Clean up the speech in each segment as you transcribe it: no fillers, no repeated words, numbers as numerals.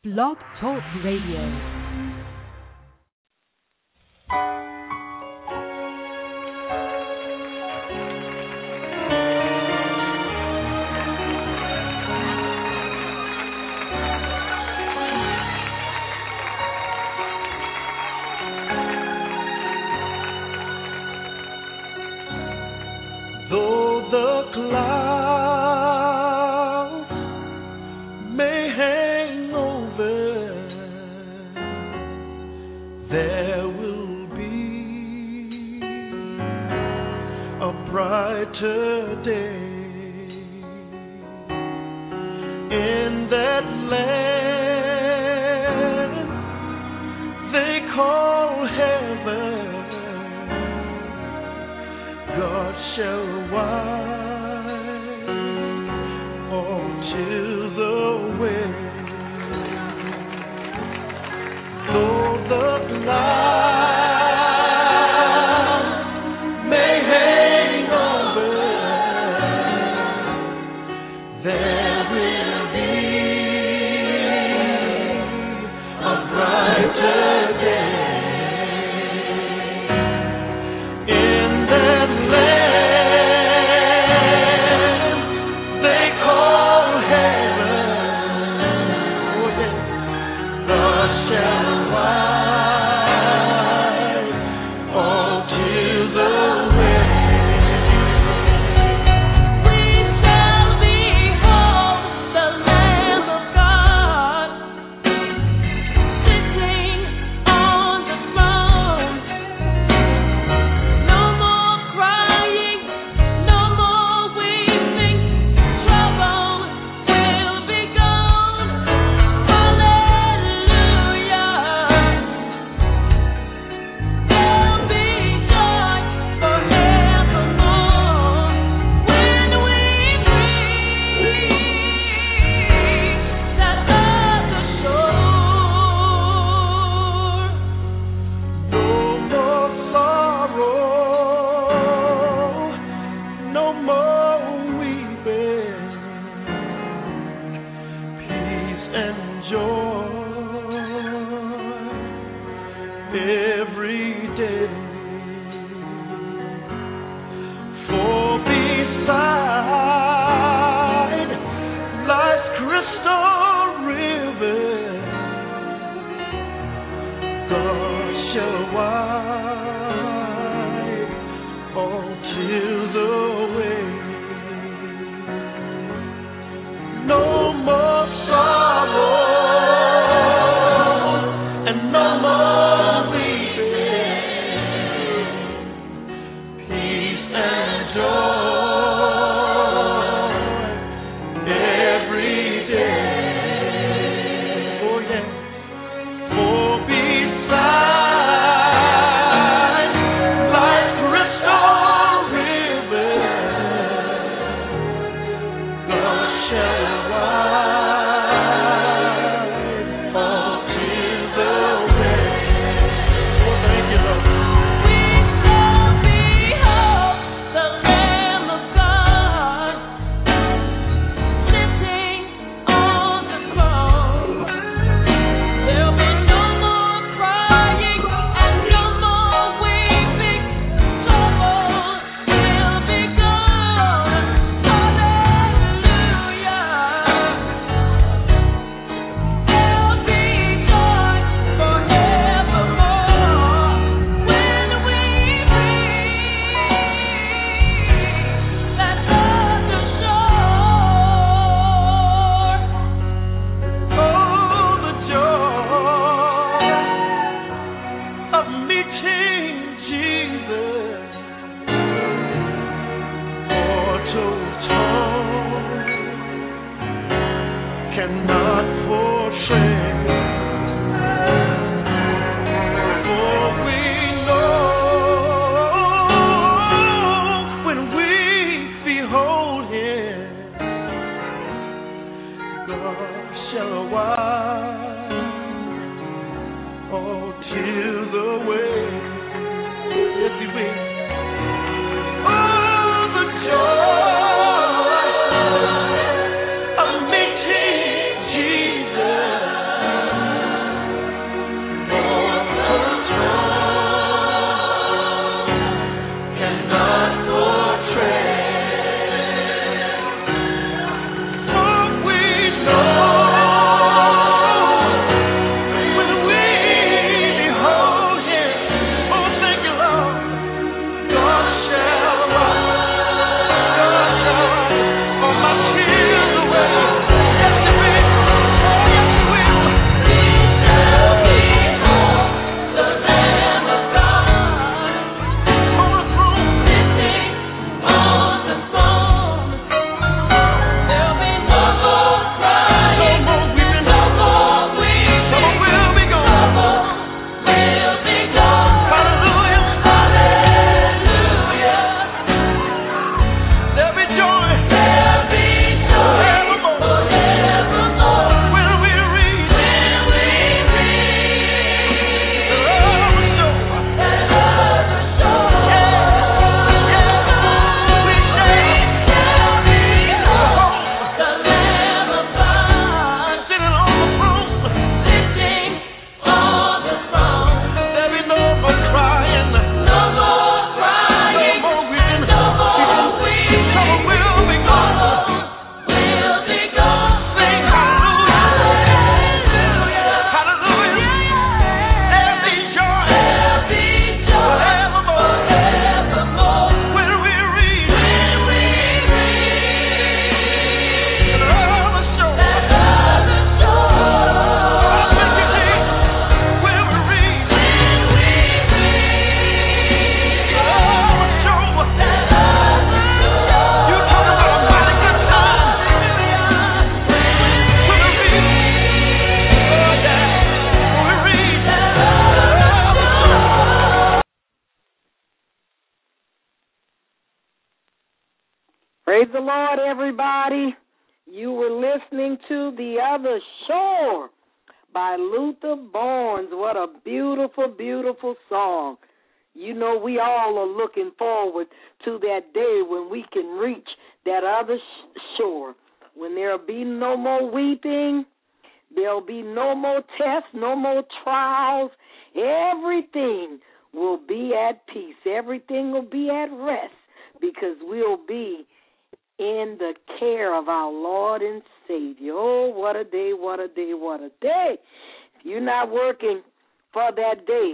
Blog Talk Radio. Though the clouds may hang over, there will be a brighter day in that land they call heaven. God shall wipe all tears away. Though the clouds may hang over, there will be a brighter day in that land they call heaven. Oh yes, God shall wipe all tears away. We shall behold the Lamb of God sitting on the throne. No more crying, no more weeping, trouble will be gone. Hallelujah. There'll be joy forevermore when we reach that other shore. No more sorrow, no more weeping, peace and joy every day. For beside life's crystal river, God shall wipe all tears away. No more sorrow and no more weeping. Praise the Lord, everybody. You were listening to The Other Shore by Luther Barnes. What a beautiful, beautiful song. You know, we all are looking forward to that day when we can reach that other shore, when there'll be no more weeping, there'll be no more tests, no more trials. Everything will be at peace. Everything will be at rest because we'll be in the care of our Lord and Savior. Oh, what a day, what a day, what a day. If you're not working for that day,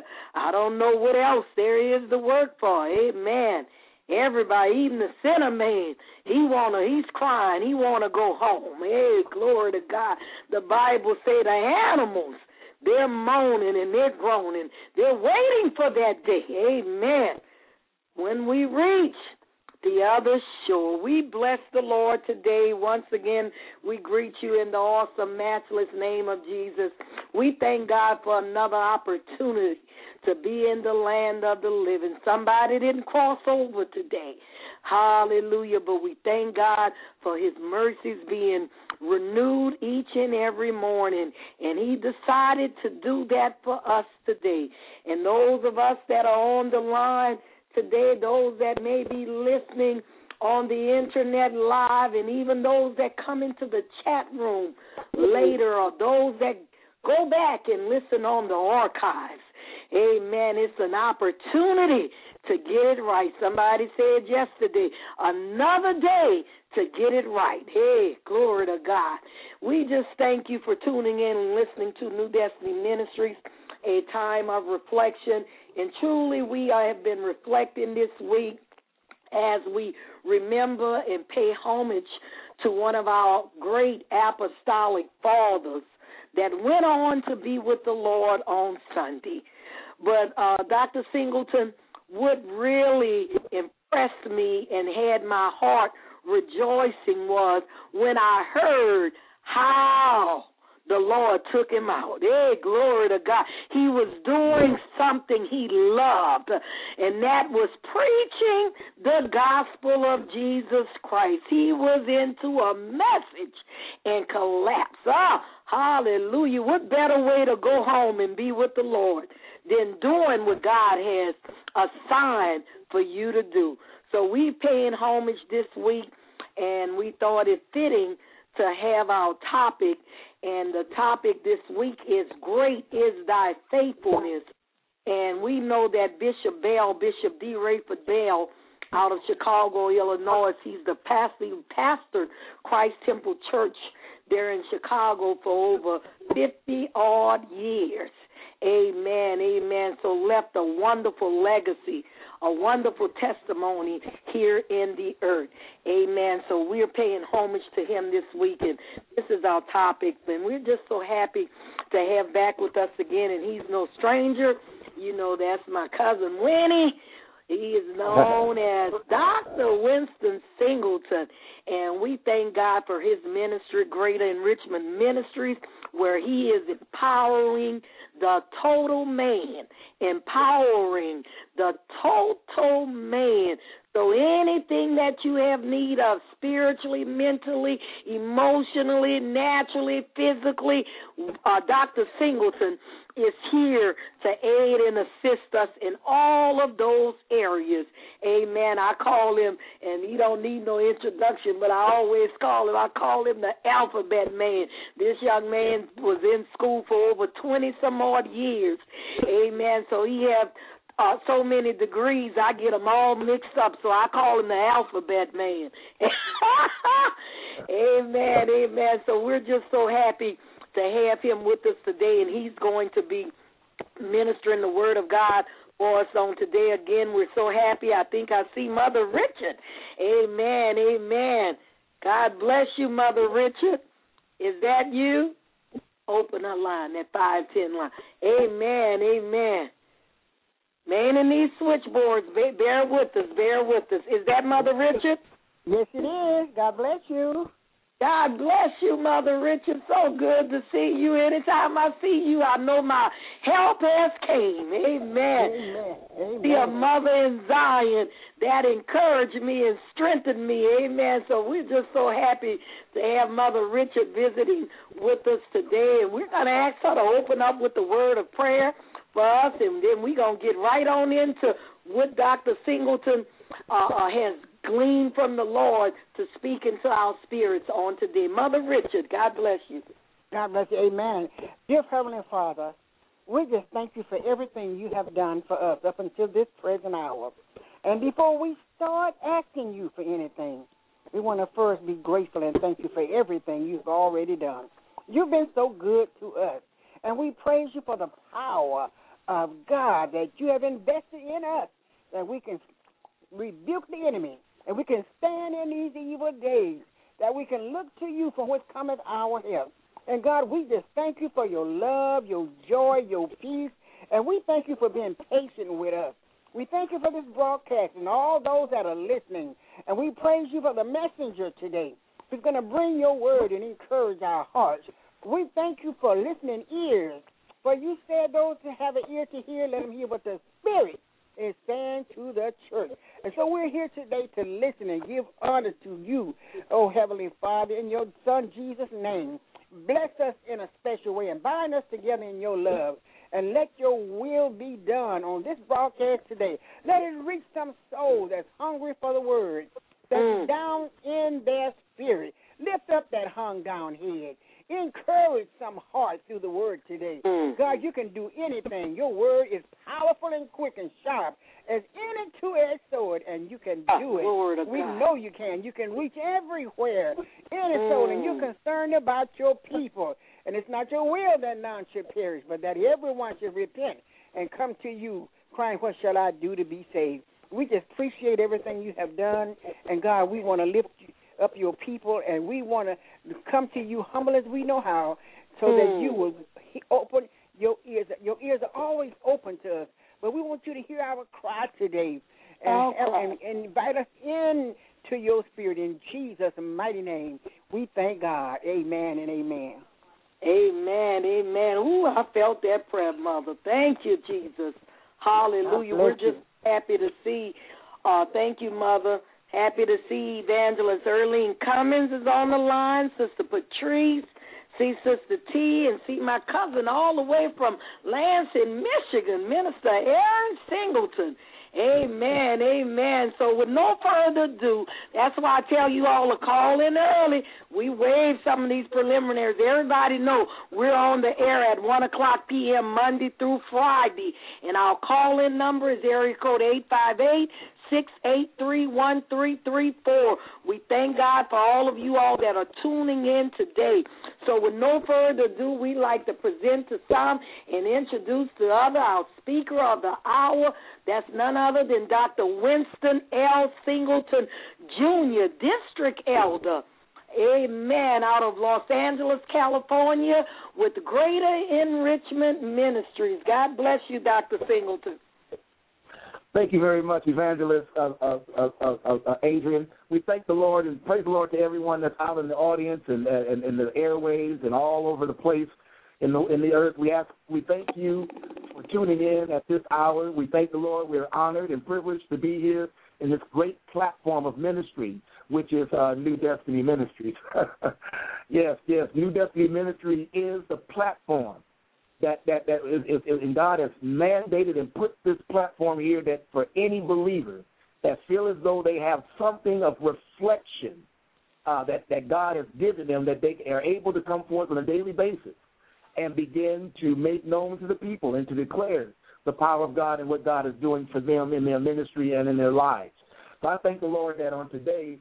I don't know what else there is to work for. Amen. Everybody, even the sinner man, he's crying. He want to go home. Hey, glory to God. The Bible say the animals, they're moaning and they're groaning. They're waiting for that day. Amen. When we reach the other shore, we bless the Lord today. Once again, we greet you in the awesome, matchless name of Jesus. We thank God for another opportunity to be in the land of the living. Somebody didn't cross over today. Hallelujah. But we thank God for his mercies being renewed each and every morning. And he decided to do that for us today. And those of us that are on the line today, those that may be listening on the internet live, and even those that come into the chat room later, or those that go back and listen on the archives. Amen. It's an opportunity to get it right. Somebody said yesterday, another day to get it right. Hey, glory to God. We just thank you for tuning in and listening to New Destiny Ministries, a time of reflection. And truly, we have been reflecting this week as we remember and pay homage to one of our great apostolic fathers that went on to be with the Lord on Sunday. But Dr. Singleton, what really impressed me and had my heart rejoicing was when I heard how the Lord took him out. Hey, glory to God. He was doing something he loved, and that was preaching the gospel of Jesus Christ. He was into a message and collapsed. Hallelujah. What better way to go home and be with the Lord than doing what God has assigned for you to do? So we paying homage this week, and we thought it fitting to have our topic. And the topic this week is Great is Thy Faithfulness. And we know that Bishop D. Rayford Bell, out of Chicago, Illinois, he's the pastor who pastored Christ Temple Church there in Chicago for over 50-odd years. Amen, amen. So left a wonderful legacy, a wonderful testimony here in the earth. Amen. So we're paying homage to him this week, and this is our topic. And we're just so happy to have back with us again, and he's no stranger. You know, that's my cousin Winnie. He is known as Dr. Winston Singleton, and we thank God for his ministry, Greater Enrichment Ministries, where he is empowering the total man, empowering the total man. So anything that you have need of spiritually, mentally, emotionally, naturally, physically, Dr. Singleton is here to aid and assist us in all of those areas. Amen. I call him, and he don't need no introduction, but I always call him the alphabet man. This young man was in school for over 20-some-odd years. Amen. So he have so many degrees, I get them all mixed up, so I call him the alphabet man. Amen, amen. So we're just so happy to have him with us today, and he's going to be ministering the word of God for us on today. Again, we're so happy. I think I see Mother Richard. Amen, amen. God bless you, Mother Richard. Is that you? Open her line, that 510 line. Amen, amen. Man in these switchboards, bear with us, bear with us. Is that Mother Richard? Yes, it is. God bless you. God bless you, Mother Richard. So good to see you. Anytime I see you, I know my help has came. Amen. Amen. Be a mother in Zion that encouraged me and strengthened me. Amen. So we're just so happy to have Mother Richard visiting with us today. And we're going to ask her to open up with the word of prayer for us, and then we're going to get right on into what Dr. Singleton has gleaned from the Lord to speak into our spirits on today. Mother Richard, God bless you. God bless you. Amen. Dear Heavenly Father, we just thank you for everything you have done for us up until this present hour. And before we start asking you for anything, we want to first be grateful and thank you for everything you've already done. You've been so good to us, and we praise you for the power of God that you have invested in us, that we can rebuke the enemy, and we can stand in these evil days, that we can look to you for what cometh our help. And, God, we just thank you for your love, your joy, your peace, and we thank you for being patient with us. We thank you for this broadcast and all those that are listening, and we praise you for the messenger today who's going to bring your word and encourage our hearts. We thank you for listening ears, for you said those who have an ear to hear, let them hear what the Spirit is saying to the church. And so we're here today to listen and give honor to you, oh Heavenly Father, in your Son Jesus' name. Bless us in a special way and bind us together in your love. And let your will be done on this broadcast today. Let it reach some soul that's hungry for the word, that's down in their spirit. Lift up that hung down head. Encourage some heart through the word today. God, you can do anything. Your word is powerful and quick and sharp as any two-edged sword, and you can do it. We know you can. You can reach everywhere, any soul, and you're concerned about your people. And it's not your will that none should perish, but that everyone should repent and come to you, crying, what shall I do to be saved? We just appreciate everything you have done, and God, we want to lift up your people, and we want to come to you humble as we know how, so that you will open your ears. Your ears are always open to us, but we want you to hear our cry today and invite us in to your spirit in Jesus' mighty name. We thank God. Amen and amen. Amen, amen. Ooh, I felt that prayer, Mother. Thank you, Jesus. Hallelujah. We're just happy to see. Thank you, Mother. Happy to see Evangelist Earlene Cummins is on the line, Sister Patrice, see Sister T, and see my cousin all the way from Lansing, Michigan, Minister Aaron Singleton. Amen, amen. So with no further ado, that's why I tell you all to call in early. We waive some of these preliminaries. Everybody know we're on the air at 1 o'clock p.m. Monday through Friday. And our call-in number is area code 858-683-1334. We thank God for all of you all that are tuning in today. So with no further ado, we like to present to some and introduce to other our speaker of the hour. That's none other than Dr. Winston L. Singleton, Jr., District Elder. Amen. Out of Los Angeles, California, with Greater Enrichment Ministries. God bless you, Dr. Singleton. Thank you very much, Evangelist Adrian. We thank the Lord and praise the Lord to everyone that's out in the audience and in the airwaves and all over the place in the earth. We thank you for tuning in at this hour. We thank the Lord. We're honored and privileged to be here in this great platform of ministry, which is New Destiny Ministries. Yes, New Destiny Ministry is the platform that is, and God has mandated and put this platform here that for any believer that feel as though they have something of reflection that God has given them, that they are able to come forth on a daily basis and begin to make known to the people and to declare the power of God and what God is doing for them in their ministry and in their lives. So I thank the Lord that on today,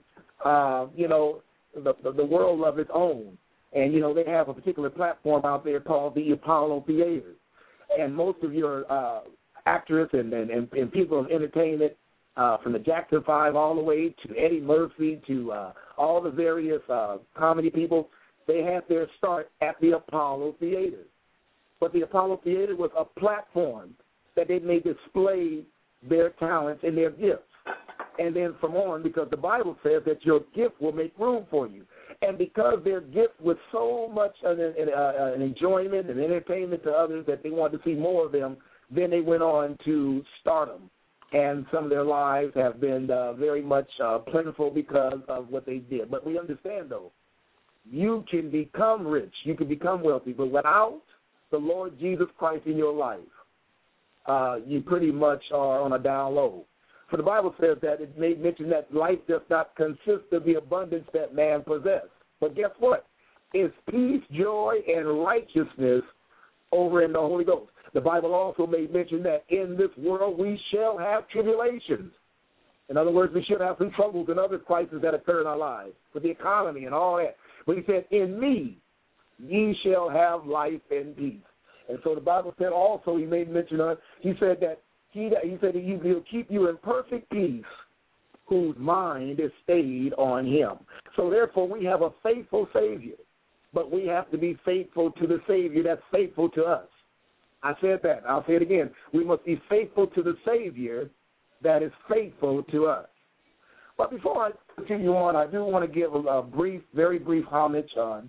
the world of its own. And, they have a particular platform out there called the Apollo Theater. And most of your actors and people of entertainment, from the Jackson 5 all the way to Eddie Murphy to all the various comedy people, they had their start at the Apollo Theater. But the Apollo Theater was a platform that they may display their talents and their gifts. And then from on, because the Bible says that your gift will make room for you. And because their gift was so much an enjoyment and entertainment to others that they wanted to see more of them, then they went on to stardom. And some of their lives have been very much plentiful because of what they did. But we understand, though, you can become rich, you can become wealthy, but without the Lord Jesus Christ in your life, you pretty much are on a down low. For the Bible says that it may mention that life does not consist of the abundance that man possesses. But guess what? It's peace, joy, and righteousness over in the Holy Ghost. The Bible also made mention that in this world we shall have tribulations. In other words, we should have some troubles and other crises that occur in our lives with the economy and all that. But he said, in me ye shall have life and peace. And so the Bible said also, he made mention of, he said that he'll keep you in perfect peace whose mind is stayed on him. So therefore we have a faithful Savior, but we have to be faithful to the Savior that's faithful to us. I said that. I'll say it again. We must be faithful to the Savior that is faithful to us. But before I continue on, I do want to give a very brief homage on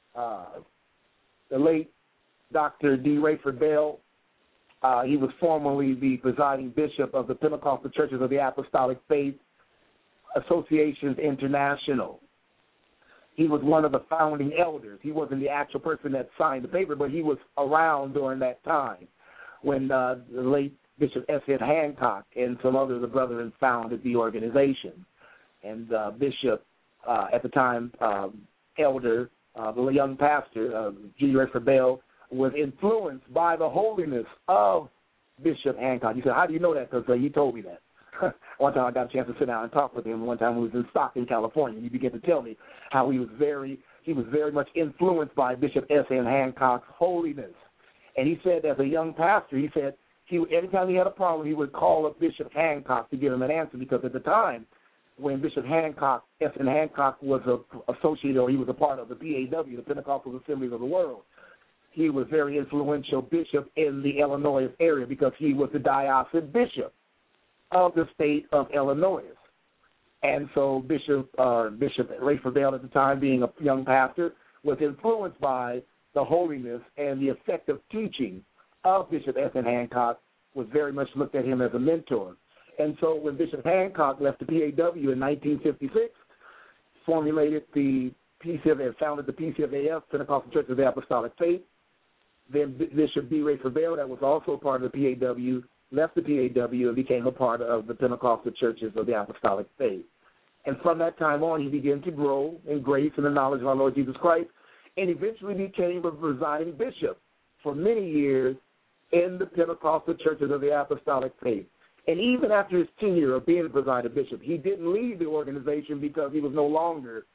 the late Dr. D. Rayford Bell. He was formerly the presiding bishop of the Pentecostal Churches of the Apostolic Faith Associations International. He was one of the founding elders. He wasn't the actual person that signed the paper, but he was around during that time when the late Bishop S. Ed Hancock and some other of the brethren founded the organization. And Bishop, at the time, elder, the young pastor, G. Rayford Bell, was influenced by the holiness of Bishop Hancock. You said, how do you know that? Because he told me that. One time I got a chance to sit down and talk with him. One time we was in Stockton, California, and he began to tell me how he was very much influenced by Bishop S. N. Hancock's holiness. And he said, as a young pastor, he said every time he had a problem, he would call up Bishop Hancock to give him an answer, because at the time when Bishop Hancock, S. N. Hancock, was associated, or he was a part of the PAW, the Pentecostal Assemblies of the World, he was very influential bishop in the Illinois area because he was the diocesan bishop of the state of Illinois. And so Bishop Rayford Bell at the time, being a young pastor, was influenced by the holiness and the effective teaching of Bishop S. N. Hancock, was very much looked at him as a mentor. And so when Bishop Hancock left the PAW in 1956, formulated the PCFA, founded the PCFAF, Pentecostal Church of the Apostolic Faith. Then Bishop D. Rayford Bell, that was also a part of the PAW, left the PAW and became a part of the Pentecostal Churches of the Apostolic Faith. And from that time on, he began to grow in grace and the knowledge of our Lord Jesus Christ, and eventually became a presiding bishop for many years in the Pentecostal Churches of the Apostolic Faith. And even after his tenure of being a presiding bishop, he didn't leave the organization because he was no longer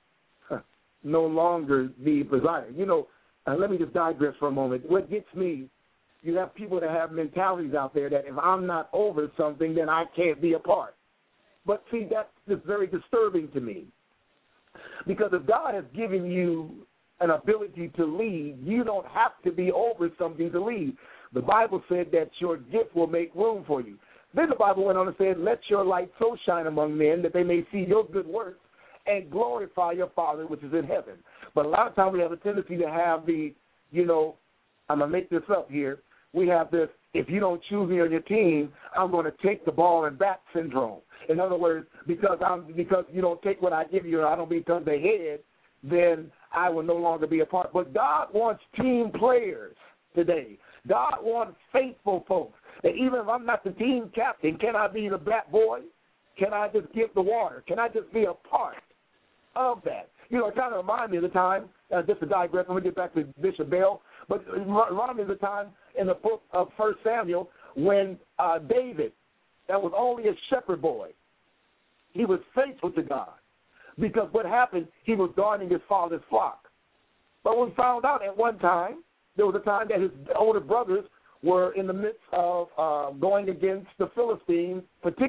the presider. You know, let me just digress for a moment. What gets me, you have people that have mentalities out there that if I'm not over something, then I can't be a part. But see, that's just very disturbing to me. Because if God has given you an ability to lead, you don't have to be over something to lead. The Bible said that your gift will make room for you. Then the Bible went on and said, let your light so shine among men that they may see your good works and glorify your Father which is in heaven. But a lot of times we have a tendency to have the, I'm going to make this up here, we have this, if you don't choose me on your team, I'm going to take the ball and bat syndrome. In other words, because you don't take what I give you and I don't become the head, then I will no longer be a part. But God wants team players today. God wants faithful folks. And even if I'm not the team captain, can I be the bat boy? Can I just give the water? Can I just be a part of that? It kind of reminds me of the time, just to digress, let me get back to Bishop Bell, but it reminds me of the time in the book of 1 Samuel when David, that was only a shepherd boy, he was faithful to God. Because what happened, he was guarding his father's flock. But we found out at one time, there was a time that his older brothers were in the midst of going against the Philistines,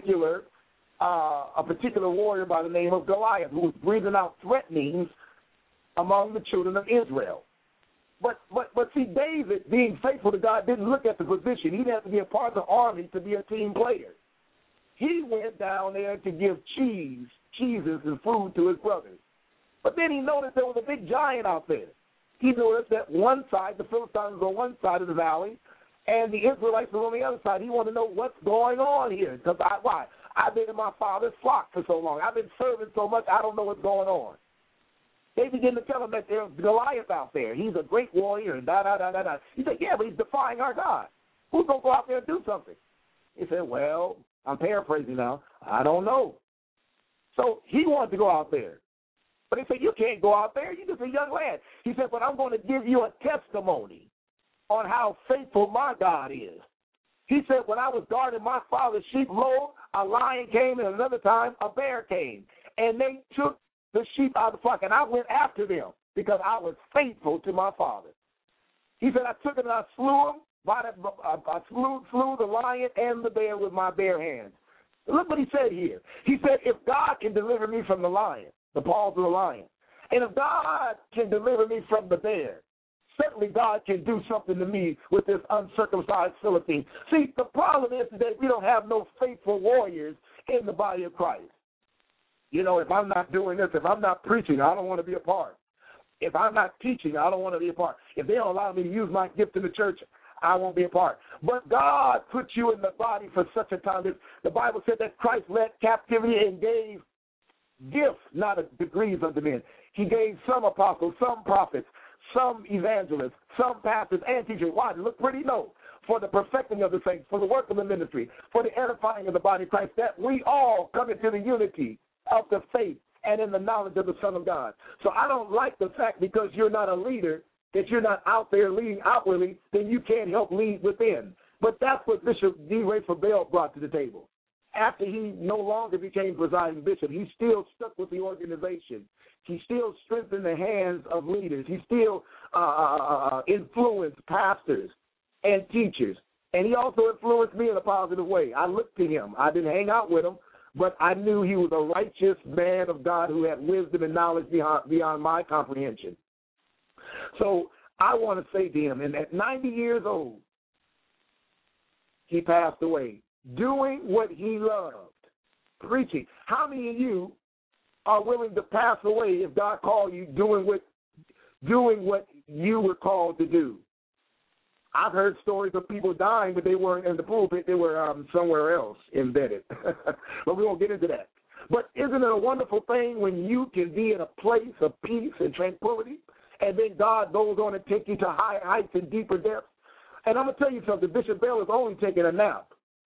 a particular warrior by the name of Goliath, who was breathing out threatenings among the children of Israel. But see, David, being faithful to God, didn't look at the position. He didn't have to be a part of the army to be a team player. he went down there to give cheeses and food to his brothers. But then he noticed there was a big giant out there. He noticed that one side, the Philistines were on one side of the valley, and the Israelites were on the other side. He wanted to know what's going on here. Because why? I've been in my father's flock for so long. I've been serving so much, I don't know what's going on. They begin to tell him that there's Goliath out there. He's a great warrior and da-da-da-da-da. He said, yeah, but he's defying our God. Who's going to go out there and do something? He said, well, I'm paraphrasing now, I don't know. So he wanted to go out there. But he said, you can't go out there. You're just a young lad. He said, but I'm going to give you a testimony on how faithful my God is. He said, when I was guarding my father's sheep, lo, a lion came, and another time a bear came. And they took the sheep out of the flock, and I went after them because I was faithful to my father. He said, I took it and I slew them. I slew the lion and the bear with my bare hands. Look what he said here. He said, if God can deliver me from the lion, the paws of the lion, and if God can deliver me from the bear, certainly God can do something to me with this uncircumcised Philistine. See, the problem is today we don't have no faithful warriors in the body of Christ. You know, if I'm not doing this, if I'm not preaching, I don't want to be a part. If I'm not teaching, I don't want to be a part. If they don't allow me to use my gift in the church, I won't be a part. But God put you in the body for such a time. The Bible said that Christ led captivity and gave gifts, not degrees unto men. He gave some apostles, some prophets, some evangelists, some pastors and teachers. Why? Look pretty? No. For the perfecting of the saints, for the work of the ministry, for the edifying of the body of Christ, that we all come into the unity of the faith and in the knowledge of the Son of God. So I don't like the fact because you're not a leader, that you're not out there leading outwardly, then you can't help lead within. But that's what Bishop D. Rayford Bell brought to the table. After he no longer became presiding bishop, he still stuck with the organization. He still strengthened the hands of leaders. He still influenced pastors and teachers. And he also influenced me in a positive way. I looked to him. I didn't hang out with him, but I knew he was a righteous man of God who had wisdom and knowledge beyond my comprehension. So I want to say to him, and at 90 years old, he passed away, doing what he loved, preaching. How many of you are willing to pass away if God called you doing what you were called to do? I've heard stories of people dying, but they weren't in the pulpit. They were somewhere else embedded. But we won't get into that. But isn't it a wonderful thing when you can be in a place of peace and tranquility, and then God goes on and take you to higher heights and deeper depths? And I'm going to tell you something. Bishop Bell is only taking a nap.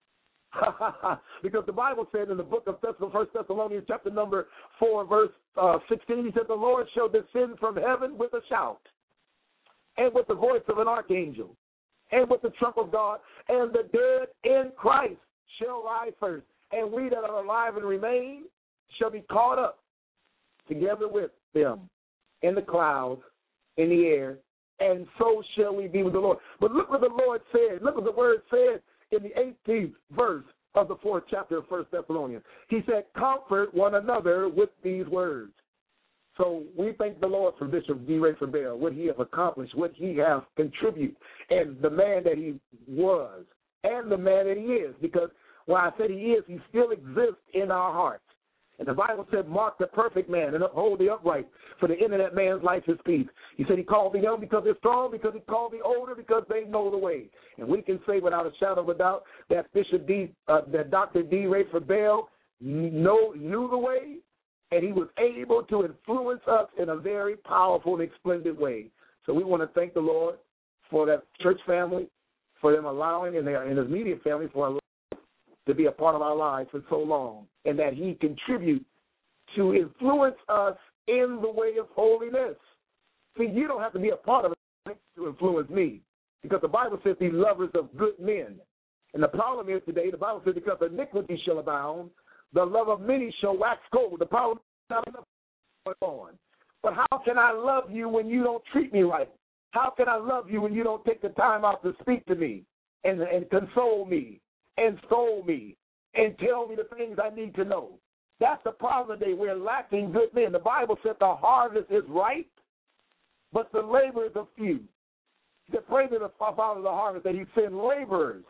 Because the Bible said in the book of 1 Thessalonians chapter number 4, verse 16, he said, the Lord shall descend from heaven with a shout, and with the voice of an archangel, and with the trump of God, and the dead in Christ shall rise first. And we that are alive and remain shall be caught up together with them in the clouds, in the air, and so shall we be with the Lord. But look what the Lord said. Look what the word said in the 18th verse of the 4th chapter of 1 Thessalonians. He said, comfort one another with these words. So we thank the Lord for Bishop D. Rayford Bell, what he has accomplished, what he has contributed, and the man that he was, and the man that he is. Because when I said he is, he still exists in our hearts. And the Bible said, mark the perfect man and uphold the upright, for the end of that man's life is peace. He said he called the young because they're strong, because he called the older because they know the way. And we can say without a shadow of a doubt that that Dr. D. Rayford Bell knew the way, and he was able to influence us in a very powerful and splendid way. So we want to thank the Lord for that church family, for them allowing, and his immediate family, for allowing to be a part of our lives for so long, and that he contributes to influence us in the way of holiness. See, you don't have to be a part of it to influence me, because the Bible says be lovers of good men. And the problem is today, the Bible says because iniquity shall abound, the love of many shall wax cold. The problem is not enough going on. But how can I love you when you don't treat me right? How can I love you when you don't take the time out to speak to me and console me and scold me and tell me the things I need to know? That's the problem today. We're lacking good men. The Bible said the harvest is ripe, but the laborers are few. He said, pray to the Father of the harvest that he send laborers.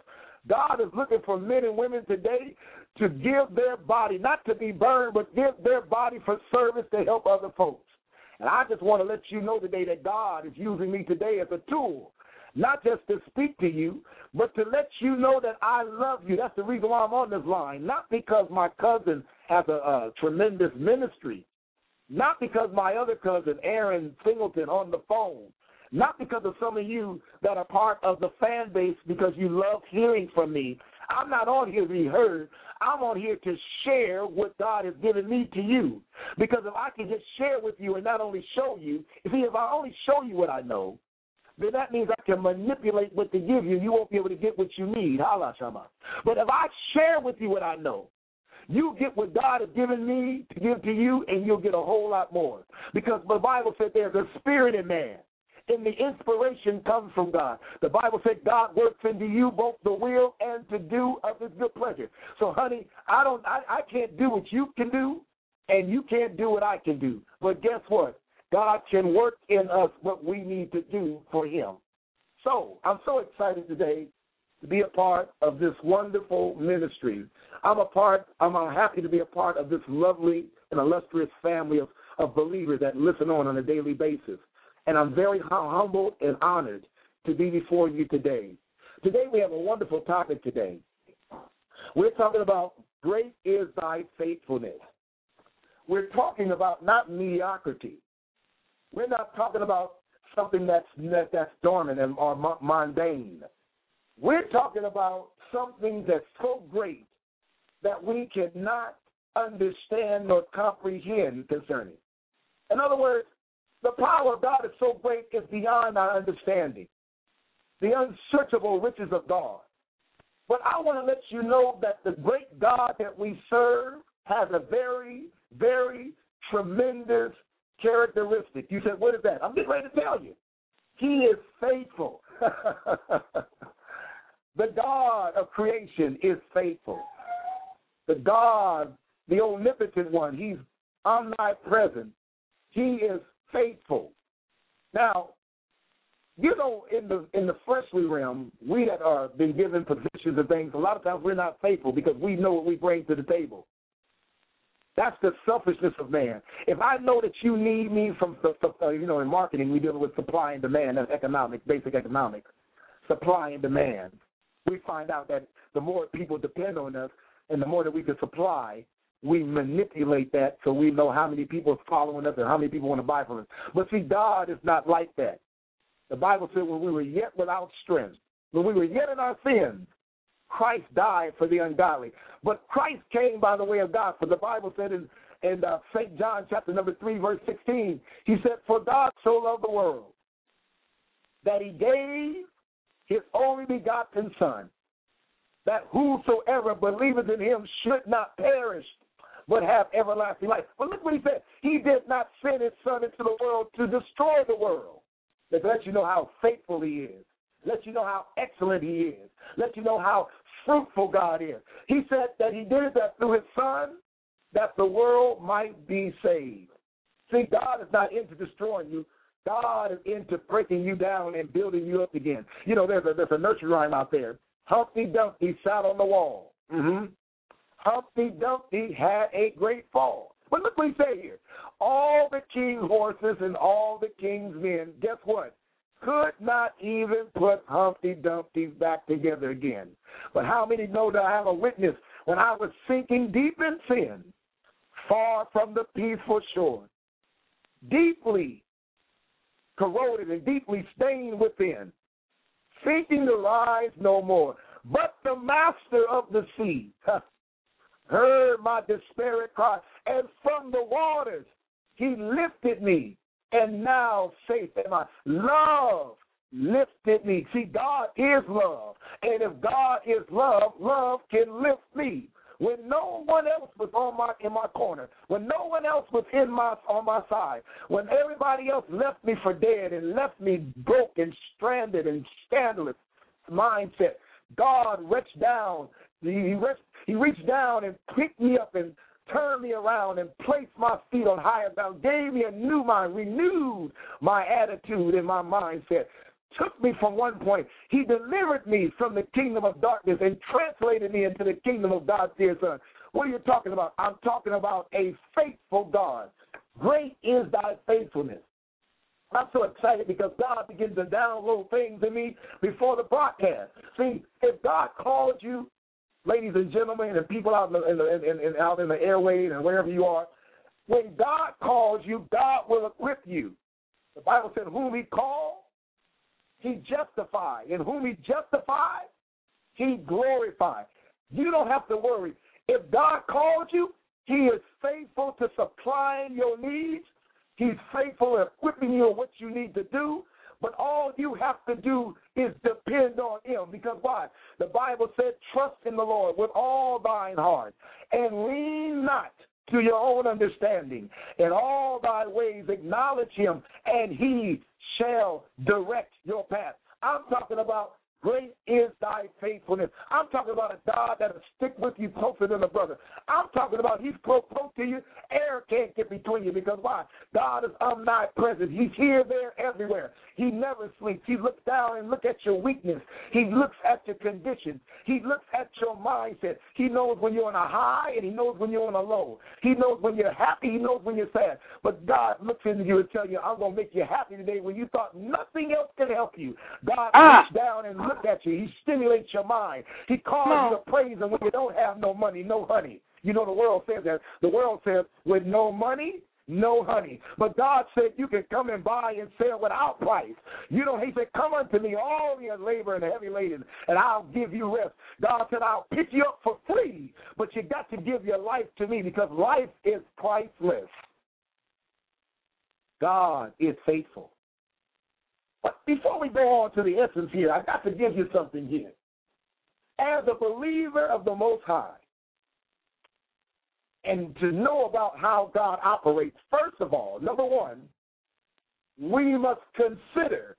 God is looking for men and women today to give their body, not to be burned, but give their body for service to help other folks. And I just want to let you know today that God is using me today as a tool, not just to speak to you, but to let you know that I love you. That's the reason why I'm on this line, not because my cousin has a tremendous ministry, not because my other cousin, Aaron Singleton, on the phone, not because of some of you that are part of the fan base because you love hearing from me. I'm not on here to be heard. I'm on here to share what God has given me to you. Because if I can just share with you and not only show you, if I only show you what I know, then that means I can manipulate what to give you. You won't be able to get what you need. Hala Shama. But if I share with you what I know, you get what God has given me to give to you, and you'll get a whole lot more. Because the Bible said there's a spirit in man, and the inspiration comes from God. The Bible said God works into you both the will and to do of his good pleasure. So, honey, I can't do what you can do, and you can't do what I can do. But guess what? God can work in us what we need to do for him. So I'm so excited today to be a part of this wonderful ministry. I'm happy to be a part of this lovely and illustrious family of believers that listen on a daily basis. And I'm very humbled and honored to be before you today. Today we have a wonderful topic today. We're talking about great is thy faithfulness. We're talking about not mediocrity. We're not talking about something that's dormant or mundane. We're talking about something that's so great that we cannot understand nor comprehend concerning. In other words, the power of God is so great it's beyond our understanding, the unsearchable riches of God. But I want to let you know that the great God that we serve has a very, very tremendous characteristic. You said, what is that? I'm getting ready to tell you. He is faithful. The God of creation is faithful. The God, the omnipotent one, he's omnipresent. He is faithful. Now, you know, in the fleshly realm, we that are been given positions and things, a lot of times we're not faithful because we know what we bring to the table. That's the selfishness of man. If I know that you need me from, in marketing, we deal with supply and demand. That's economics, basic economics, supply and demand. We find out that the more people depend on us and the more that we can supply, we manipulate that so we know how many people are following us and how many people want to buy from us. But see, God is not like that. The Bible said when we were yet without strength, when we were yet in our sins, Christ died for the ungodly. But Christ came by the way of God. For the Bible said in St. John chapter number 3, verse 16, he said, for God so loved the world that he gave his only begotten Son, that whosoever believeth in him should not perish, but have everlasting life. But look what he said. He did not send his Son into the world to destroy the world. That lets you know how faithful he is. Let you know how excellent he is. Let you know how fruitful God is. He said that he did that through his Son, that the world might be saved. See, God is not into destroying you. God is into breaking you down and building you up again. You know, there's a nursery rhyme out there. Humpty Dumpty sat on the wall. Mm-hmm. Humpty Dumpty had a great fall. But look what he said here. All the king's horses and all the king's men, guess what? Could not even put Humpty Dumpty back together again. But how many know that I have a witness? When I was sinking deep in sin, far from the peaceful shore, deeply corroded and deeply stained within, seeking to rise no more. But the master of the sea heard my despairing cry, and from the waters he lifted me, and now safe am I. Love lifted me. See, God is love, and if God is love, love can lift me. When no one else was in my corner, when no one else was on my side, when everybody else left me for dead and left me broke and stranded and scandalous mindset, God reached down. He reached down and picked me up and turned me around and placed my feet on higher ground, gave me a new mind, renewed my attitude and my mindset, took me from one point. He delivered me from the kingdom of darkness and translated me into the kingdom of God's dear Son. What are you talking about? I'm talking about a faithful God. Great is thy faithfulness. I'm so excited because God begins to download things in me before the broadcast. See, if God called you, ladies and gentlemen, and people out in the airways and wherever you are, when God calls you, God will equip you. The Bible said, whom he called, he justified. And whom he justified, he glorified. You don't have to worry. If God called you, he is faithful to supplying your needs. He's faithful in equipping you on what you need to do. But all you have to do is depend on him. Because why? The Bible said, trust in the Lord with all thine heart, and lean not to your own understanding. In all thy ways acknowledge him, and he shall direct your path. I'm talking about great is thy faithfulness. I'm talking about a God that will stick with you closer than a brother. I'm talking about he's close to you. Air can't get between you because why? God is omnipresent. He's here, there, everywhere. He never sleeps. He looks down and looks at your weakness. He looks at your conditions. He looks at your mindset. He knows when you're on a high and he knows when you're on a low. He knows when you're happy. He knows when you're sad. But God looks into you and tells you, I'm going to make you happy today when you thought nothing else could help you. God looks down and looks at you. He stimulates your mind. He calls you to praise him when you don't have no money, no honey. You know the world says that. The world says with no money, no honey. But God said you can come and buy and sell without price. You know, he said, come unto me, all your labor and heavy laden, and I'll give you rest. God said, I'll pick you up for free, but you got to give your life to me because life is priceless. God is faithful. But before we go on to the essence here, I got to give you something here. As a believer of the Most High, and to know about how God operates, first of all, number one, we must consider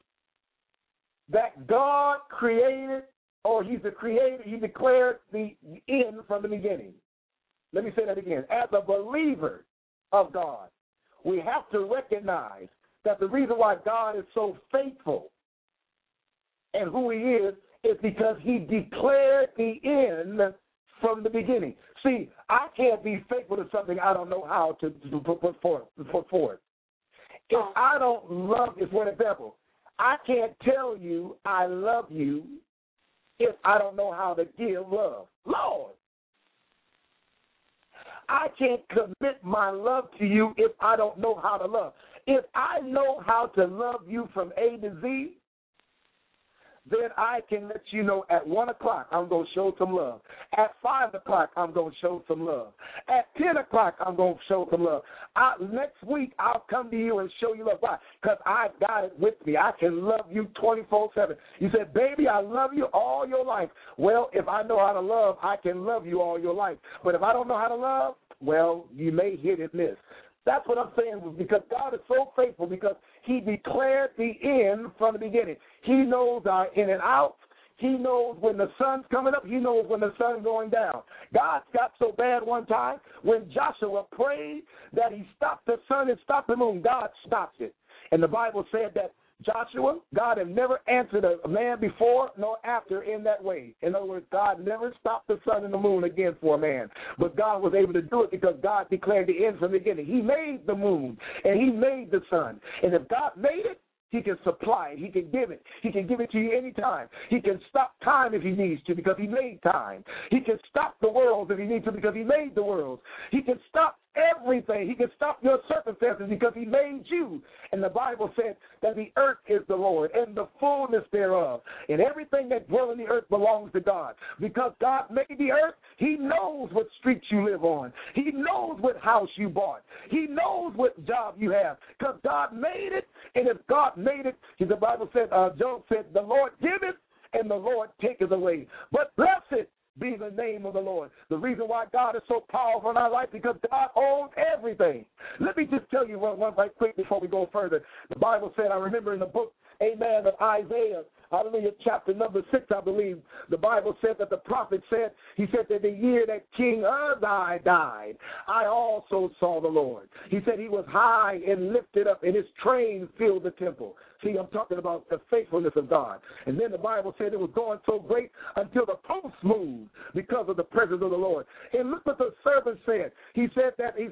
that God created, or he's the creator, he declared the end from the beginning. Let me say that again. As a believer of God, we have to recognize that the reason why God is so faithful and who he is because he declared the end from the beginning. See, I can't be faithful to something I don't know how to put forth. If I don't love you, for example, I can't tell you I love you if I don't know how to give love. Lord, I can't commit my love to you if I don't know how to love. If I know how to love you from A to Z, then I can let you know at 1 o'clock I'm going to show some love. At 5 o'clock I'm going to show some love. At 10 o'clock I'm going to show some love. Next week I'll come to you and show you love. Why? Because I got it with me. I can love you 24/7. You said, baby, I love you all your life. Well, if I know how to love, I can love you all your life. But if I don't know how to love, well, you may hit and miss. That's what I'm saying, because God is so faithful because he declared the end from the beginning. He knows our in and out. He knows when the sun's coming up. He knows when the sun's going down. God got so bad one time when Joshua prayed that he stopped the sun and stopped the moon. God stopped it. And the Bible said that Joshua, God had never answered a man before nor after in that way. In other words, God never stopped the sun and the moon again for a man. But God was able to do it because God declared the end from the beginning. He made the moon and he made the sun. And if God made it, he can supply it. He can give it. He can give it to you anytime. He can stop time if he needs to because he made time. He can stop the world if he needs to because he made the world. He can stop everything. He can stop your circumstances because he made you. And the Bible said that the earth is the Lord and the fullness thereof. And everything that dwells in the earth belongs to God. Because God made the earth, he knows what streets you live on. He knows what house you bought. He knows what job you have. Because God made it. And if God made it, the Bible said, Job said, the Lord giveth and the Lord taketh away. But blessed be the name of the Lord. The reason why God is so powerful in our life because God owns everything. Let me just tell you one right quick before we go further. The Bible said, I remember in the book, amen, of Isaiah, hallelujah, chapter number 6, I believe, the Bible said that the prophet said, he said that the year that King Uzziah died, I also saw the Lord. He said he was high and lifted up, and his train filled the temple. See, I'm talking about the faithfulness of God. And then the Bible said it was going so great until the posts moved because of the presence of the Lord. And look what the servant said. He said,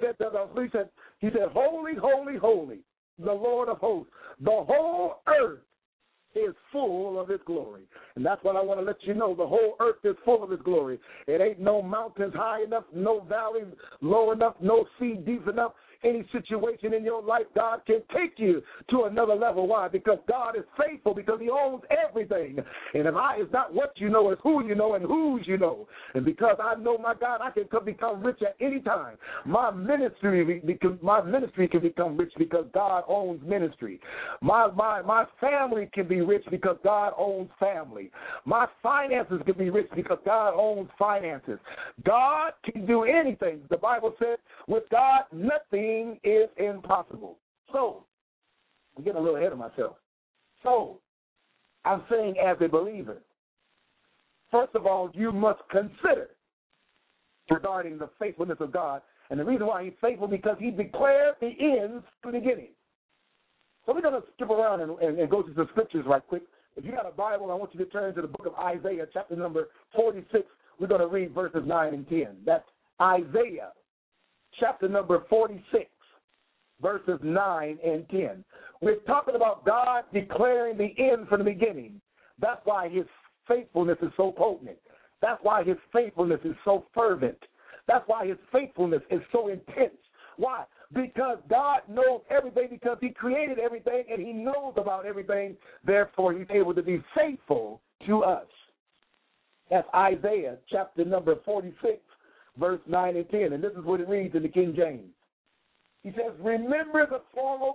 holy, holy, holy, the Lord of hosts. The whole earth is full of his glory. And that's what I want to let you know. The whole earth is full of his glory. It ain't no mountains high enough, no valleys low enough, no sea deep enough. Any situation in your life, God can take you to another level. Why? Because God is faithful, because he owns everything. And if I is not what you know, it's who you know and whose you know. And because I know my God, I can become rich at any time. My ministry can become rich because God owns ministry. My family can be rich because God owns family. My finances can be rich because God owns finances. God can do anything. The Bible says, with God, nothing is impossible. So, I'm getting a little ahead of myself. So, I'm saying as a believer, first of all, you must consider regarding the faithfulness of God. And the reason why he's faithful, because he declared the ends from the beginning. So we're going to skip around and go to some scriptures right quick. If you got a Bible, I want you to turn to the book of Isaiah, chapter number 46. We're going to read verses 9 and 10. That's Isaiah, chapter number 46, verses 9 and 10. We're talking about God declaring the end from the beginning. That's why his faithfulness is so potent. That's why his faithfulness is so fervent. That's why his faithfulness is so intense. Why? Because God knows everything, because he created everything and he knows about everything. Therefore, he's able to be faithful to us. That's Isaiah chapter number 46, verse 9 and 10. And this is what it reads in the King James. He says, remember the former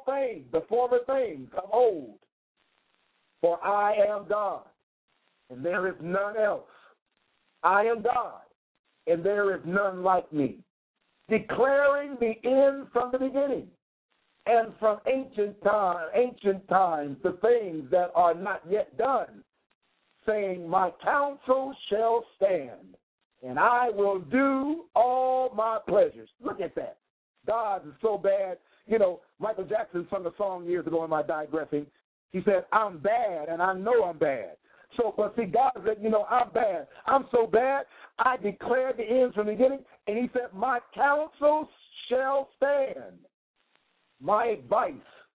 things of old, for I am God, and there is none else. I am God, and there is none like me, declaring the end from the beginning, and from ancient times the things that are not yet done, saying, my counsel shall stand, and I will do all my pleasures. Look at that. God is so bad. You know, Michael Jackson sung a song years ago, am I digressing? He said, I'm bad, and I know I'm bad. So, but see, God said, you know, I'm bad. I'm so bad, I declared the ends from the beginning, and he said, my counsel shall stand. My advice,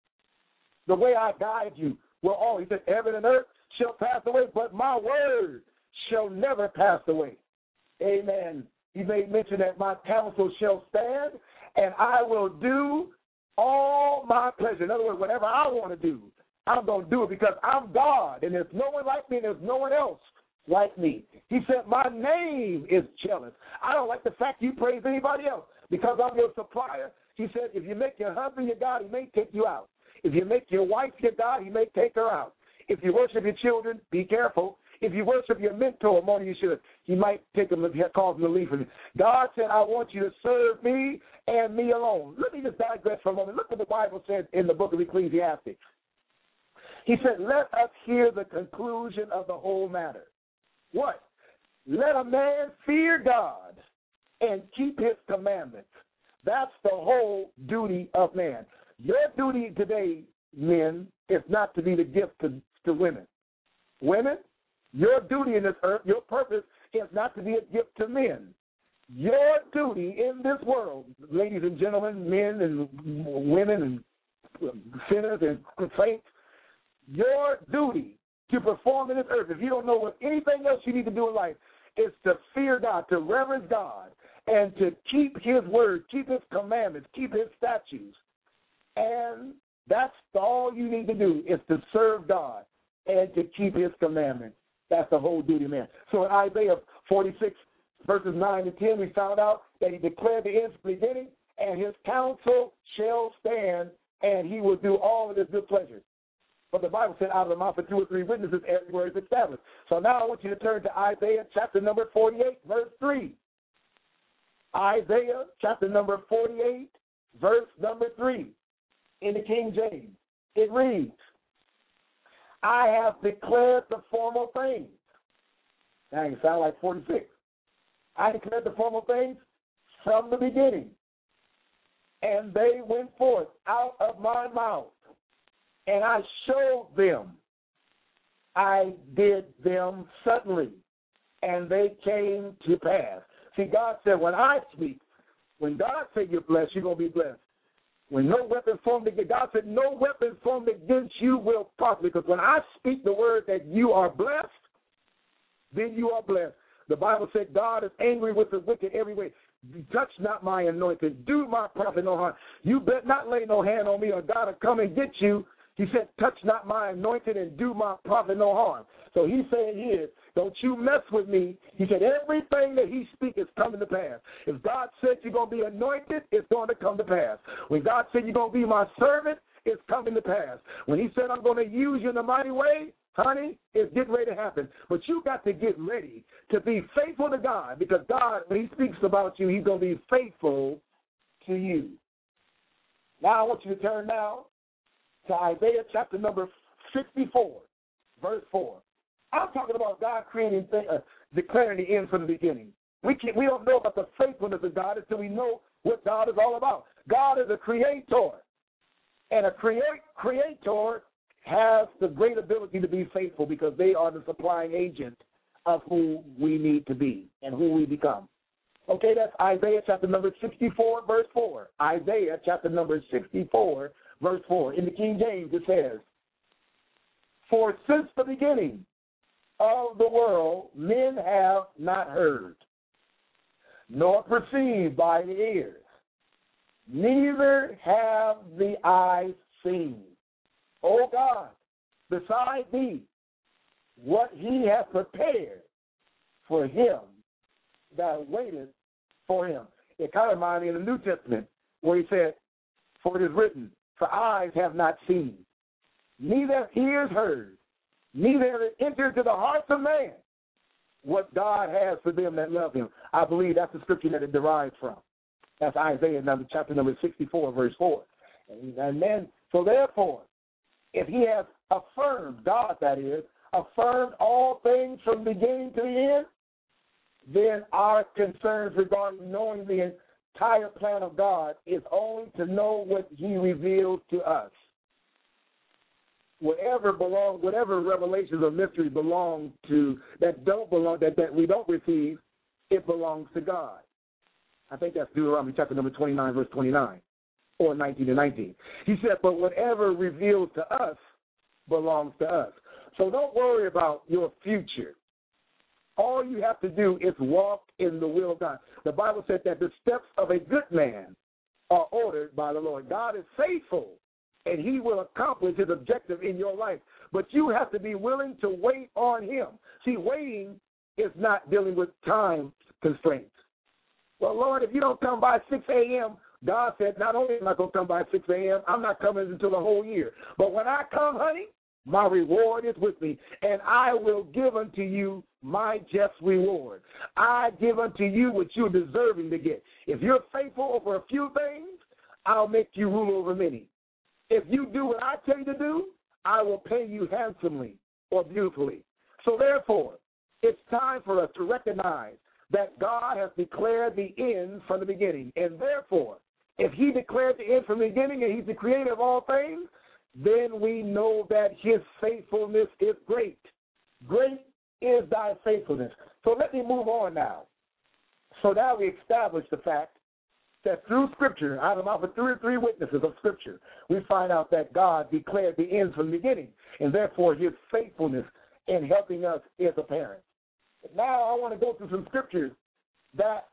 the way I guide you, will all, he said, heaven and earth shall pass away, but my word shall never pass away. Amen. He made mention that my counsel shall stand, and I will do all my pleasure. In other words, whatever I want to do, I'm going to do it because I'm God, and there's no one like me, and there's no one else like me. He said, my name is jealous. I don't like the fact you praise anybody else because I'm your supplier. He said, if you make your husband your God, he may take you out. If you make your wife your God, he may take her out. If you worship your children, be careful. If you worship your mentor more than you should, he might take them and cause them to leave from you. God said, I want you to serve me and me alone. Let me just digress for a moment. Look what the Bible says in the book of Ecclesiastes. He said, let us hear the conclusion of the whole matter. What? Let a man fear God and keep his commandments. That's the whole duty of man. Your duty today, men, is not to be the gift to women. Women, your duty in this earth, your purpose is not to be a gift to men. Your duty in this world, ladies and gentlemen, men and women and sinners and saints, your duty to perform in this earth, if you don't know what anything else you need to do in life, is to fear God, to reverence God, and to keep his word, keep his commandments, keep his statutes. And that's all you need to do is to serve God and to keep his commandments. That's the whole duty of man. So in Isaiah 46, verses 9 and 10, we found out that he declared the end from the beginning, and his counsel shall stand, and he will do all of his good pleasure. But the Bible said, out of the mouth of 2 or 3 witnesses, every word is established. So now I want you to turn to Isaiah chapter number 48, verse 3. Isaiah chapter number 48, verse number 3. In the King James, it reads, I have declared the formal things. Dang, it sounds like 46. I declared the formal things from the beginning, and they went forth out of my mouth, and I showed them. I did them suddenly, and they came to pass. See, God said, when I speak, when God said you're blessed, you're going to be blessed. When no weapon formed against, God said, no weapon formed against you will prosper. Because when I speak the word that you are blessed, then you are blessed. The Bible said God is angry with the wicked every way. Touch not my anointed. Do my prophet no harm. You better not lay no hand on me, or God will come and get you. He said, touch not my anointed and do my prophet no harm. So he's saying here, don't you mess with me. He said, everything that he speaks is coming to pass. If God said you're going to be anointed, it's going to come to pass. When God said you're going to be my servant, it's coming to pass. When he said, I'm going to use you in a mighty way, honey, it's getting ready to happen. But you got to get ready to be faithful to God, because God, when he speaks about you, he's going to be faithful to you. Now I want you to turn now to Isaiah chapter number 64, verse 4. I'm talking about God creating, declaring the end from the beginning. We don't know about the faithfulness of God until we know what God is all about. God is a creator, and a creator has the great ability to be faithful, because they are the supplying agent of who we need to be and who we become. Okay, that's Isaiah chapter number 64, verse 4. Isaiah chapter number 64, verse 4. In the King James it says, for since the beginning of the world men have not heard, nor perceived by the ears, neither have the eyes seen, O God, beside thee, what he hath prepared for him that waiteth for him. It kind of reminds me in the New Testament where he said, for it is written, for eyes have not seen, neither ears heard, neither have it entered to the hearts of man what God has for them that love him. I believe that's the scripture that it derives from. That's Isaiah chapter number 64, verse 4. And then, so therefore, if he has affirmed, God that is, affirmed all things from the beginning to the end, then our concerns regarding knowing the entire plan of God is only to know what he reveals to us. Whatever revelations or mysteries belong to, that we don't receive, it belongs to God. I think that's Deuteronomy chapter number 29, verse 29, or 19 to 19. He said, but whatever revealed to us belongs to us. So don't worry about your future. All you have to do is walk in the will of God. The Bible said that the steps of a good man are ordered by the Lord. God is faithful, and he will accomplish his objective in your life. But you have to be willing to wait on him. See, waiting is not dealing with time constraints. Well, Lord, if you don't come by 6 a.m., God said, not only am I going to come by 6 a.m., I'm not coming until the whole year. But when I come, honey, my reward is with me, and I will give unto you my just reward. I give unto you what you're deserving to get. If you're faithful over a few things, I'll make you rule over many. If you do what I tell you to do, I will pay you handsomely or beautifully. So therefore, it's time for us to recognize that God has declared the end from the beginning. And therefore, if he declared the end from the beginning and he's the creator of all things, then we know that his faithfulness is great. Great is thy faithfulness. So let me move on now. So now we establish the fact that through Scripture, out of the mouth of three witnesses of Scripture, we find out that God declared the end from the beginning, and therefore his faithfulness in helping us is apparent. Now I want to go through some Scriptures that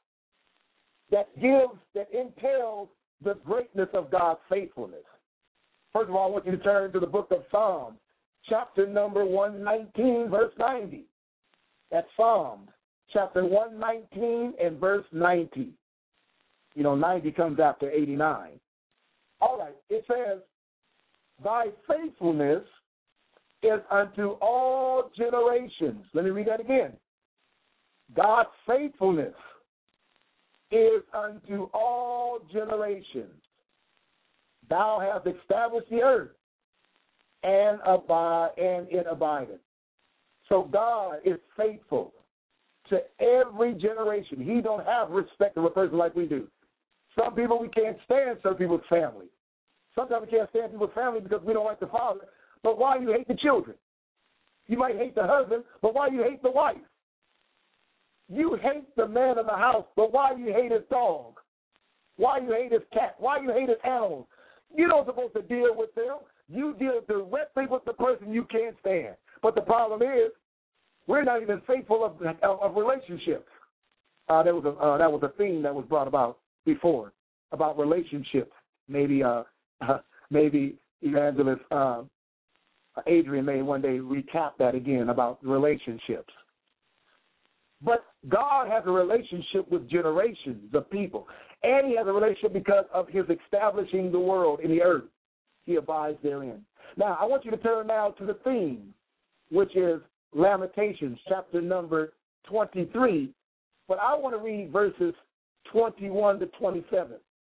entails the greatness of God's faithfulness. First of all, I want you to turn to the book of Psalms, chapter number 119, verse 90. That's Psalms, chapter 119 and verse 90. 90 comes after 89. All right, it says, thy faithfulness is unto all generations. Let me read that again. God's faithfulness is unto all generations. Thou hast established the earth and it abideth. So God is faithful to every generation. He don't have respect of a person like we do. Some people we can't stand some people's family. Sometimes we can't stand people's family because we don't like the father. But why you hate the children? You might hate the husband, but why you hate the wife? You hate the man of the house, but why you hate his dog? Why you hate his cat? Why you hate his animals? You're not supposed to deal with them. You deal directly with the person you can't stand. But the problem is, we're not even faithful of relationships. That was a theme that was brought about before about relationships. Maybe Evangelist Adrian may one day recap that again about relationships. But God has a relationship with generations of people, and He has a relationship because of His establishing the world in the earth. He abides therein. Now, I want you to turn now to the theme, which is Lamentations, chapter number 23. But I want to read verses 21 to 27.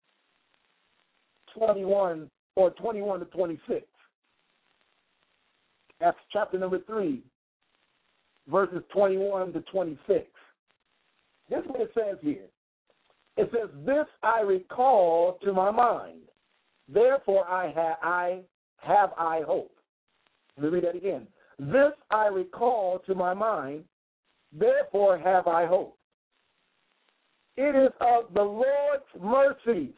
21 to 26. That's chapter number 3, verses 21 to 26. This is what it says here. It says, "This I recall to my mind, therefore I have hope." Let me read that again. "This I recall to my mind, therefore have I hope. It is of the Lord's mercies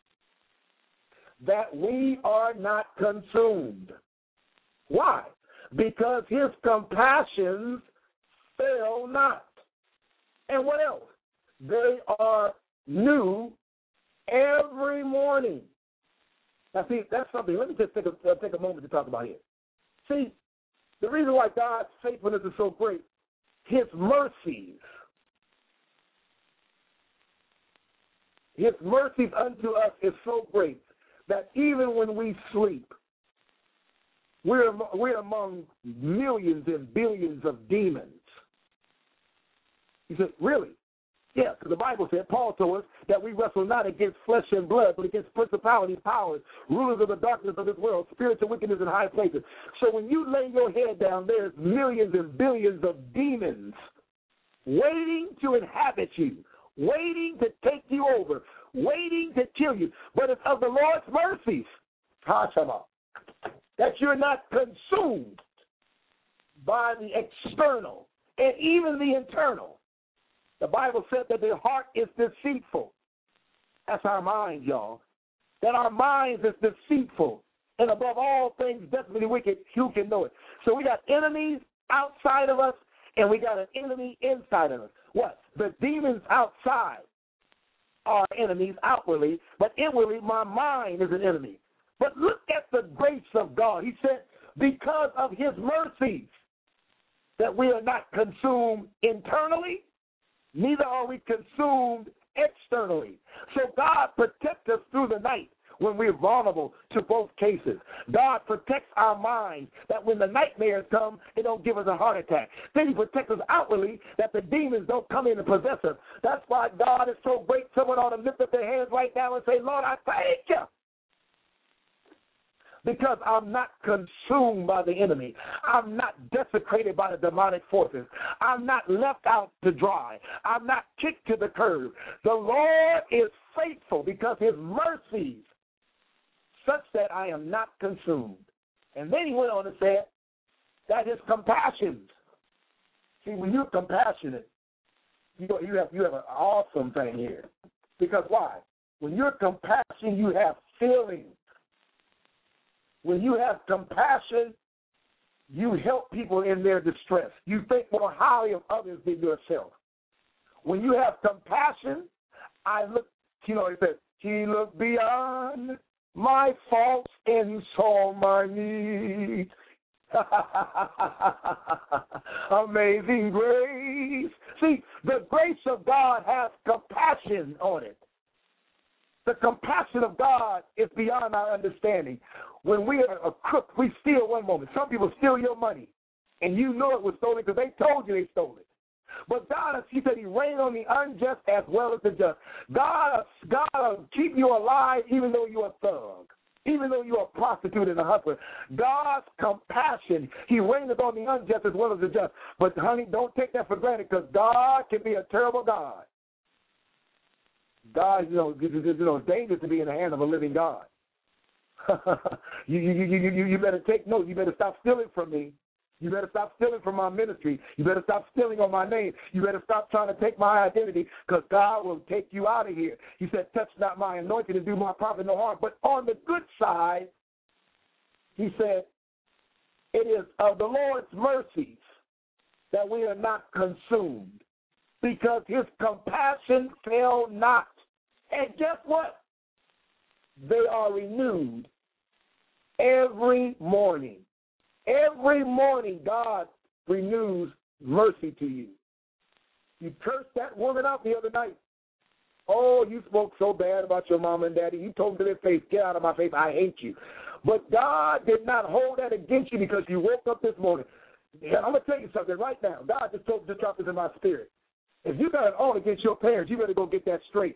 that we are not consumed." Why? Because His compassions fail not. And what else? They are new every morning. Now, see, that's something. Let me just take a moment to talk about it. See, the reason why God's faithfulness is so great, His mercies unto us is so great that even when we sleep, we're among millions and billions of demons. He said, really? Yeah, because the Bible said, Paul told us that we wrestle not against flesh and blood, but against principalities, powers, rulers of the darkness of this world, spiritual wickedness in high places. So when you lay your head down, there's millions and billions of demons waiting to inhabit you, waiting to take you over, waiting to kill you. But it's of the Lord's mercies, Hashama, that you're not consumed by the external and even the internal. The Bible said that the heart is deceitful. That's our mind, y'all. That our minds is deceitful. And above all things, desperately wicked, who can know it? So we got enemies outside of us, and we got an enemy inside of us. What? The demons outside are enemies outwardly, but inwardly my mind is an enemy. But look at the grace of God. He said, because of His mercies, that we are not consumed internally, neither are we consumed externally. So God protects us through the night when we're vulnerable to both cases. God protects our minds that when the nightmares come, they don't give us a heart attack. Then He protects us outwardly that the demons don't come in and possess us. That's why God is so great. Someone ought to lift up their hands right now and say, Lord, I thank You. Because I'm not consumed by the enemy. I'm not desecrated by the demonic forces. I'm not left out to dry. I'm not kicked to the curb. The Lord is faithful because His mercies such that I am not consumed. And then He went on to say that His compassions. See, when you're compassionate, you have an awesome thing here. Because why? When you're compassionate, you have feelings. When you have compassion, you help people in their distress. You think more highly of others than yourself. When you have compassion, He said, He looked beyond my faults and saw my needs. Amazing grace. See, the grace of God has compassion on it. The compassion of God is beyond our understanding. When we are a crook, we steal one moment. Some people steal your money, and you know it was stolen because they told you they stole it. But God, He said He reigned on the unjust as well as the just. God will keep you alive even though you're a thug. Even though you are a prostitute and a hustler, God's compassion, he reigneth on the unjust as well as the just. But, honey, don't take that for granted, because God can be a terrible God. God, it's dangerous to be in the hand of a living God. You better take note. You better stop stealing from me. You better stop stealing from my ministry. You better stop stealing on my name. You better stop trying to take my identity, because God will take you out of here. He said, touch not my anointing and do my prophet no harm. But on the good side, he said, it is of the Lord's mercies that we are not consumed, because his compassion fail not. And guess what? They are renewed every morning. Every morning, God renews mercy to you. You cursed that woman out the other night. Oh, you spoke so bad about your mom and daddy. You told them to their face, get out of my face, I hate you. But God did not hold that against you because you woke up this morning. And I'm going to tell you something right now. God just dropped this in my spirit. If you got an ought against your parents, you better go get that straight.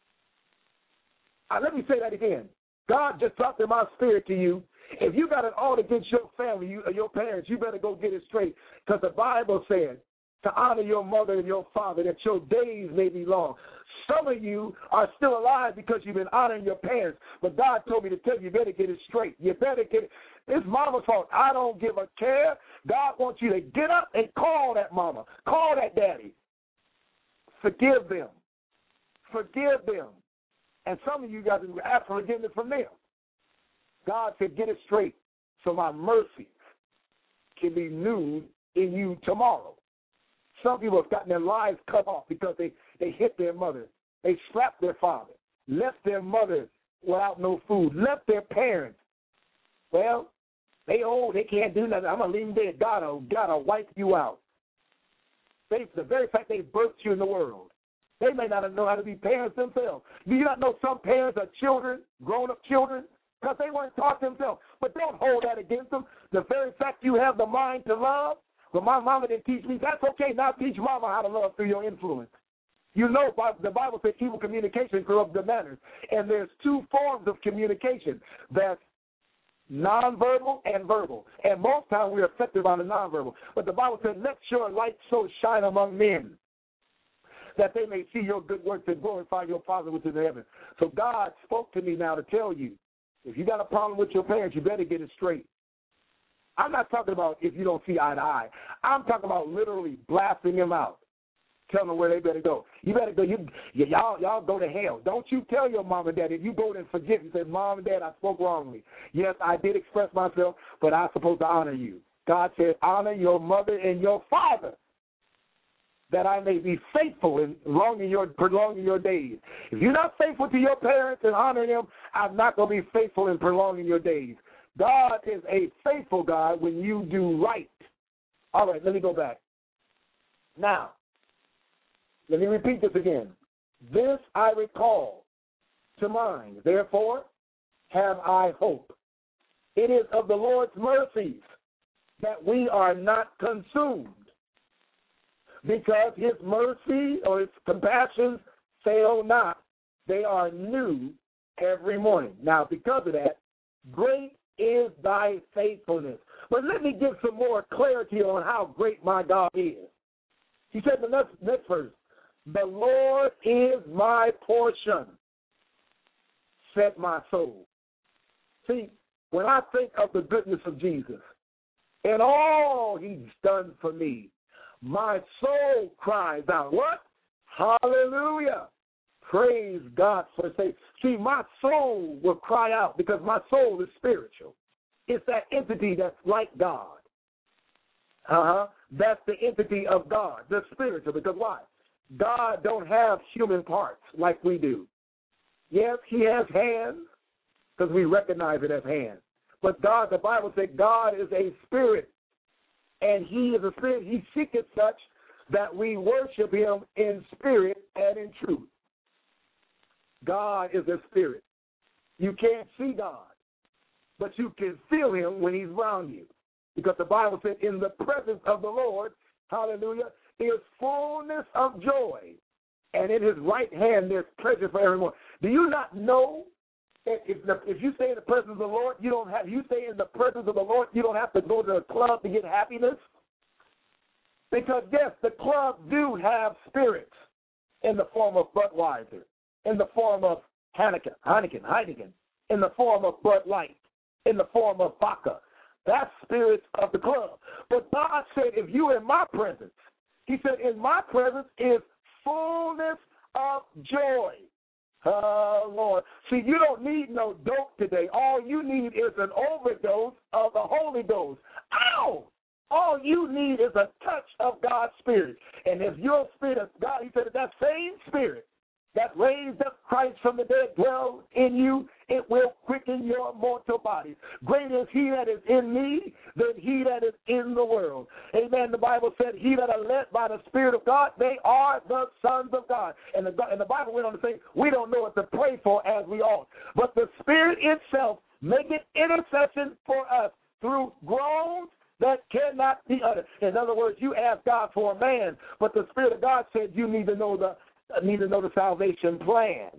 Let me say that again. God just dropped in my spirit to you. If you got an ought against your family, your parents, you better go get it straight. Because the Bible said to honor your mother and your father, that your days may be long. Some of you are still alive because you've been honoring your parents. But God told me to tell you, you better get it straight. You better get it. It's mama's fault. I don't give a care. God wants you to get up and call that mama. Call that daddy. Forgive them. Forgive them. And some of you got to ask for forgiveness from them. God said, get it straight so my mercy can be renewed in you tomorrow. Some people have gotten their lives cut off because they hit their mother. They slapped their father, left their mother without no food, left their parents. Well, they old, they can't do nothing. I'm going to leave them dead. God will wipe you out. The very fact they birthed you in the world. They may not know how to be parents themselves. Do you not know some parents are children, grown-up children, because they weren't taught themselves? But don't hold that against them. The very fact you have the mind to love, well, my mama didn't teach me. That's okay. Now teach mama how to love through your influence. You know, the Bible says evil communication corrupts the manners. And there's two forms of communication. That's nonverbal and verbal. And most times we're affected by the nonverbal. But the Bible says, let your light so shine among men, that they may see your good works and glorify your Father which is in heaven. So God spoke to me now to tell you, if you got a problem with your parents, you better get it straight. I'm not talking about if you don't see eye to eye. I'm talking about literally blasting them out, telling them where they better go. You better go. Y'all go to hell. Don't you tell your mom and dad. If you go there and forgive and say, Mom and Dad, I spoke wrongly. Yes, I did express myself, but I'm supposed to honor you. God said, honor your mother and your father, that I may be faithful in prolonging your days. If you're not faithful to your parents and honoring them, I'm not going to be faithful in prolonging your days. God is a faithful God when you do right. All right, let me go back. Now, let me repeat this again. This I recall to mind. Therefore, have I hope. It is of the Lord's mercies that we are not consumed, because his mercy or his compassions fail not. They are new every morning. Now, because of that, great is thy faithfulness. But let me give some more clarity on how great my God is. He said in the next verse, the Lord is my portion, said my soul. See, when I think of the goodness of Jesus and all he's done for me, my soul cries out, what? Hallelujah. Praise God for sake. See, my soul will cry out because my soul is spiritual. It's that entity that's like God. That's the entity of God, the spiritual. Because why? God don't have human parts like we do. Yes, he has hands because we recognize it as hands. But God, the Bible says God is a spirit. And he is a spirit. He seeketh such that we worship him in spirit and in truth. God is a spirit. You can't see God, but you can feel him when he's around you. Because the Bible said, in the presence of the Lord, hallelujah, is fullness of joy. And in his right hand there's pleasure for evermore. Do you not know If you stay in the presence of the Lord, you stay in the presence of the Lord, you don't have to go to a club to get happiness. Because, yes, the clubs do have spirits in the form of Budweiser, in the form of Heineken, in the form of Bud Light, in the form of vodka. That's spirits of the club. But God said, if you're in my presence, he said, in my presence is fullness of joy. Oh, Lord. See, you don't need no dope today. All you need is an overdose of the Holy Ghost. Ow! All you need is a touch of God's Spirit. And if your spirit of God, he said, that same Spirit that raised up Christ from the dead dwells in you, it will quicken your mortal bodies. Greater is he that is in me than he that is in the world. Amen. The Bible said, he that are led by the Spirit of God, they are the sons of God. And the Bible went on to say, we don't know what to pray for as we ought. But the Spirit itself maketh intercession for us through groans that cannot be uttered. In other words, you ask God for a man, but the Spirit of God said you need to know the salvation plan.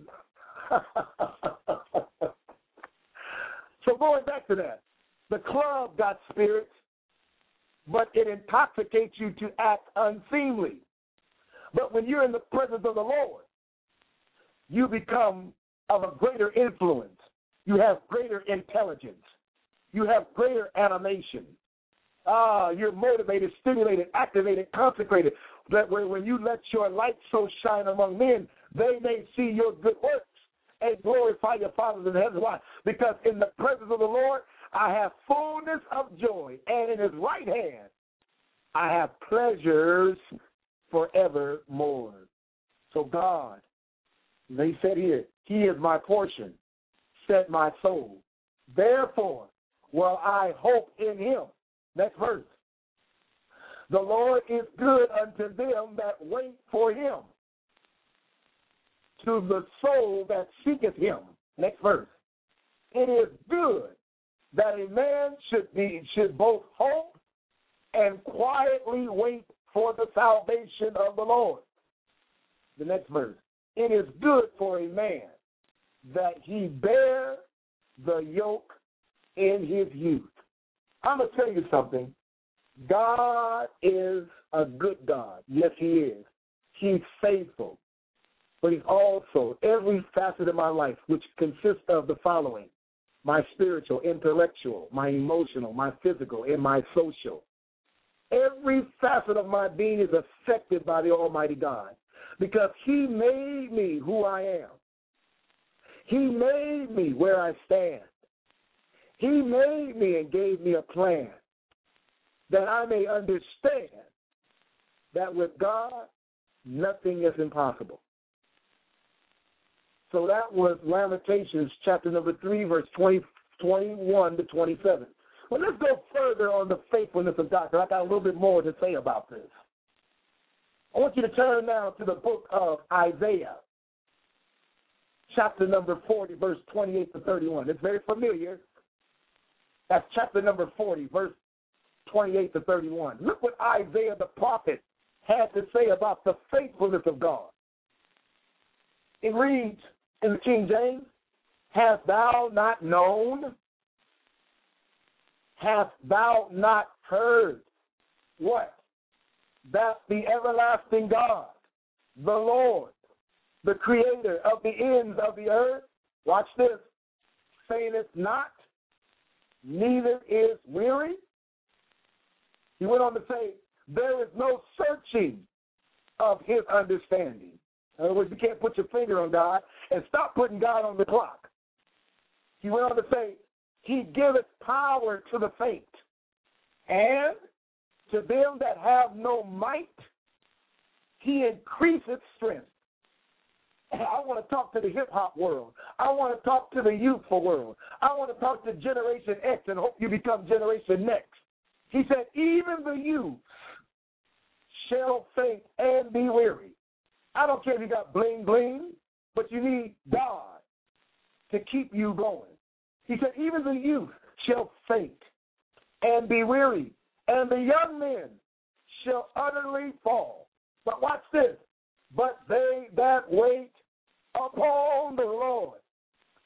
So going back to that, the club got spirits, but it intoxicates you to act unseemly. But when you're in the presence of the Lord, you become of a greater influence. You have greater intelligence. You have greater animation. You're motivated, stimulated, activated, consecrated. That way when you let your light so shine among men, they may see your good works and glorify your Father in heaven. Why? Because in the presence of the Lord, I have fullness of joy, and in his right hand, I have pleasures forevermore. So God, they said here, he is my portion, said my soul. Therefore, will I hope in him. Next verse. The Lord is good unto them that wait for him, to the soul that seeketh him. Next verse. It is good that a man should both hope and quietly wait for the salvation of the Lord. The next verse. It is good for a man that he bear the yoke in his youth. I'm going to tell you something. God is a good God. Yes, he is. He's faithful. But he's also every facet of my life, which consists of the following: my spiritual, intellectual, my emotional, my physical, and my social. Every facet of my being is affected by the Almighty God because he made me who I am. He made me where I stand. He made me and gave me a plan that I may understand that with God, nothing is impossible. So that was Lamentations chapter number 3, verse 21 to 27. Well, let's go further on the faithfulness of God, because I got a little bit more to say about this. I want you to turn now to the book of Isaiah, chapter number 40, verse 28 to 31. It's very familiar. That's chapter number 40, verse 28 to 31. Look what Isaiah the prophet had to say about the faithfulness of God. It reads in the King James, hast thou not known? Hast thou not heard? What? That the everlasting God, the Lord, the creator of the ends of the earth, watch this, fainteth not, neither is weary. He went on to say, there is no searching of his understanding. In other words, you can't put your finger on God and stop putting God on the clock. He went on to say, he giveth power to the faint, and to them that have no might, he increaseth strength. I want to talk to the hip-hop world. I want to talk to the youthful world. I want to talk to Generation X and hope you become Generation Next. He said, even the youth shall faint and be weary. I don't care if you got bling-bling, but you need God to keep you going. He said, even the youth shall faint and be weary, and the young men shall utterly fall. But watch this. But they that wait upon the Lord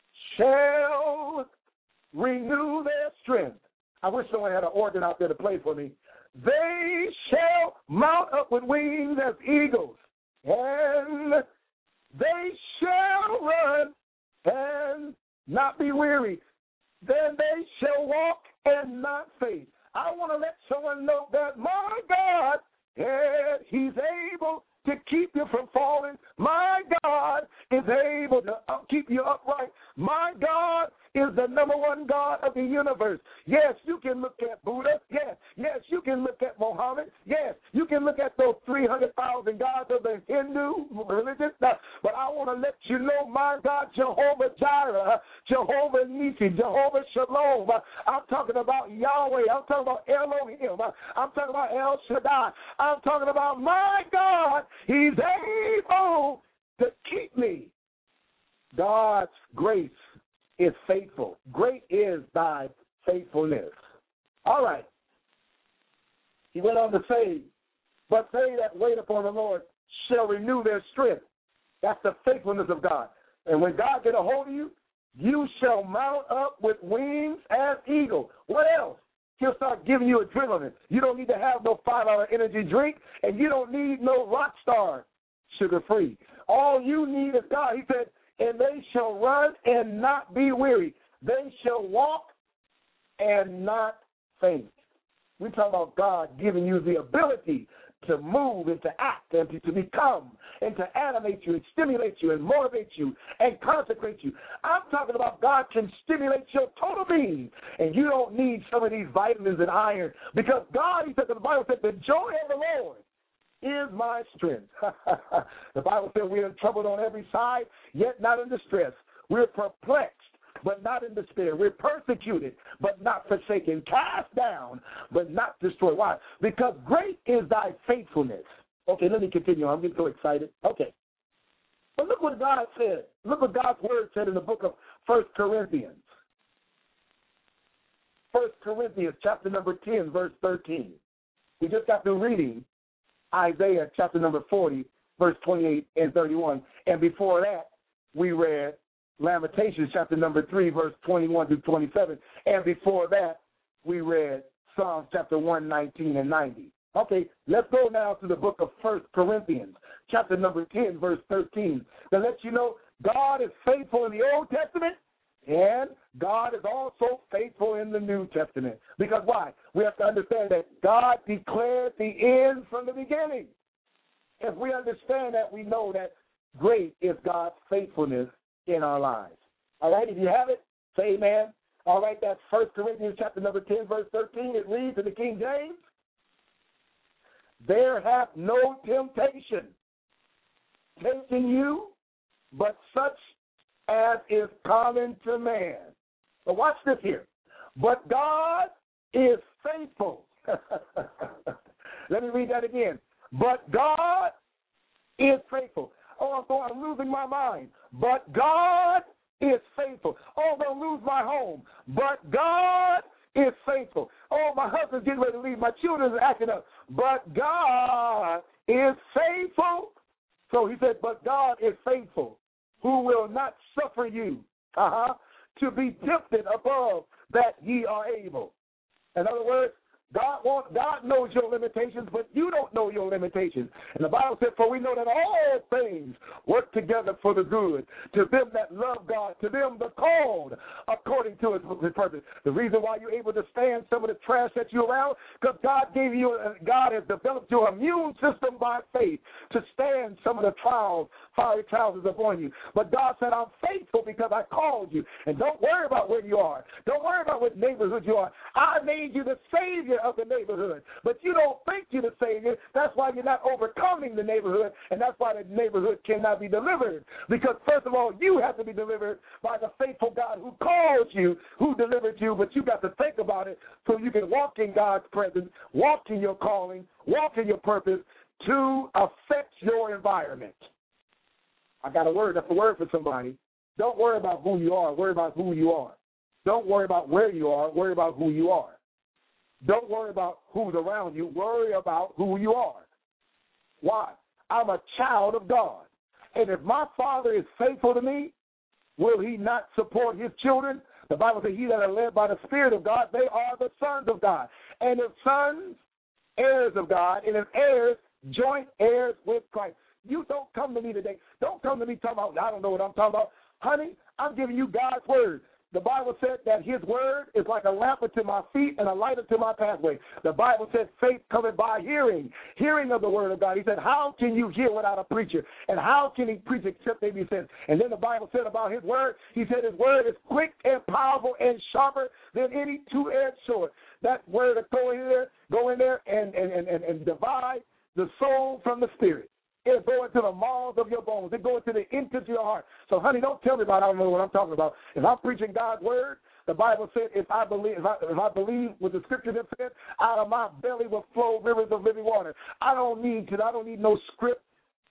shall renew their strength. I wish someone had an organ out there to play for me. They shall mount up with wings as eagles, and they shall run and not be weary. Then they shall walk and not faint. I want to let someone know that my God, He's able to keep you from falling. My God is able to keep you upright. My God is the number one God of the universe. Yes, you can look at Buddha. Yes, you can look at Muhammad. Yes, you can look at those 300,000 gods of the Hindu religion. But I want to let you know, my God, Jehovah Jireh, Jehovah Nissi, Jehovah Shalom. I'm talking about Yahweh. I'm talking about Elohim. I'm talking about El Shaddai. I'm talking about my God. He's able to keep me. God's grace is faithful. Great is thy faithfulness. All right. He went on to say, but they that wait upon the Lord shall renew their strength. That's the faithfulness of God. And when God get a hold of you, you shall mount up with wings as eagle. What else? He'll start giving you adrenaline. You don't need to have no $5 energy drink, and you don't need no Rockstar sugar-free. All you need is God. He said, and they shall run and not be weary. They shall walk and not faint. We're talking about God giving you the ability to move and to act and to become and to animate you and stimulate you and motivate you and consecrate you. I'm talking about God can stimulate your total being, and you don't need some of these vitamins and iron, because God, he said, the Bible said, the joy of the Lord is my strength. The Bible said we are troubled on every side, yet not in distress. We're perplexed, but not in despair. We're persecuted, but not forsaken. Cast down, but not destroyed. Why? Because great is thy faithfulness. Okay, let me continue. I'm getting so excited. Okay. But look what God said. Look what God's word said in the book of 1 Corinthians. 1 Corinthians chapter number 10, verse 13. We just got through reading Isaiah chapter number 40, verse 28 and 31. And before that, we read Lamentations chapter number 3, verse 21 to 27. And before that, we read Psalms chapter 119 and 90. Okay, let's go now to the book of 1 Corinthians chapter number 10, verse 13. To let you know, God is faithful in the Old Testament, and God is also faithful in the New Testament. Because why? We have to understand that God declared the end from the beginning. If we understand that, we know that great is God's faithfulness in our lives. All right, if you have it, say amen. All right, that's 1 Corinthians chapter number 10, verse 13. It reads in the King James, there hath no temptation taken you, but such as is common to man. But watch this here. But God is faithful. Let me read that again. But God is faithful. Oh, I'm losing my mind. But God is faithful. Oh, I'm going to lose my home. But God is faithful. Oh, my husband's getting ready to leave. My children are acting up. But God is faithful. So he said, but God is faithful, who will not suffer you to be tempted above that ye are able. In other words, God knows your limitations, but you don't know your limitations. And the Bible said, for we know that all things work together for the good, to them that love God, to them that called according to his purpose. The reason why you're able to stand some of the trash that you're around, because God has developed your immune system by faith to stand some of the trials, fiery trials is upon you. But God said, I'm faithful because I called you. And don't worry about where you are. Don't worry about what neighborhood you are. I made you the Savior of the neighborhood, but you don't think you're the Savior. That's why you're not overcoming the neighborhood, and that's why the neighborhood cannot be delivered. Because first of all, you have to be delivered by the faithful God who called you, who delivered you, but you got to think about it so you can walk in God's presence, walk in your calling, walk in your purpose to affect your environment. I got a word. That's a word for somebody. Don't worry about who you are. Worry about who you are. Don't worry about where you are. Worry about who you are. Don't worry about who's around you. Worry about who you are. Why? I'm a child of God. And if my Father is faithful to me, will he not support his children? The Bible says, he that are led by the Spirit of God, they are the sons of God. And if sons, heirs of God, and if heirs, joint heirs with Christ. You don't come to me today. Don't come to me talking about, I don't know what I'm talking about. Honey, I'm giving you God's word. The Bible said that his word is like a lamp unto my feet and a light unto my pathway. The Bible said faith cometh by hearing of the word of God. He said, how can you hear without a preacher? And how can he preach except they be sent? And then the Bible said about his word, he said his word is quick and powerful and sharper than any two-edged sword. That word will go in there and divide the soul from the spirit. It'll go into the marrow of your bones. It'll go into the entrance of your heart. So, honey, don't tell me about I don't know what I'm talking about. If I'm preaching God's word, the Bible said if I believe what the scripture that said, out of my belly will flow rivers of living water. I don't need no script.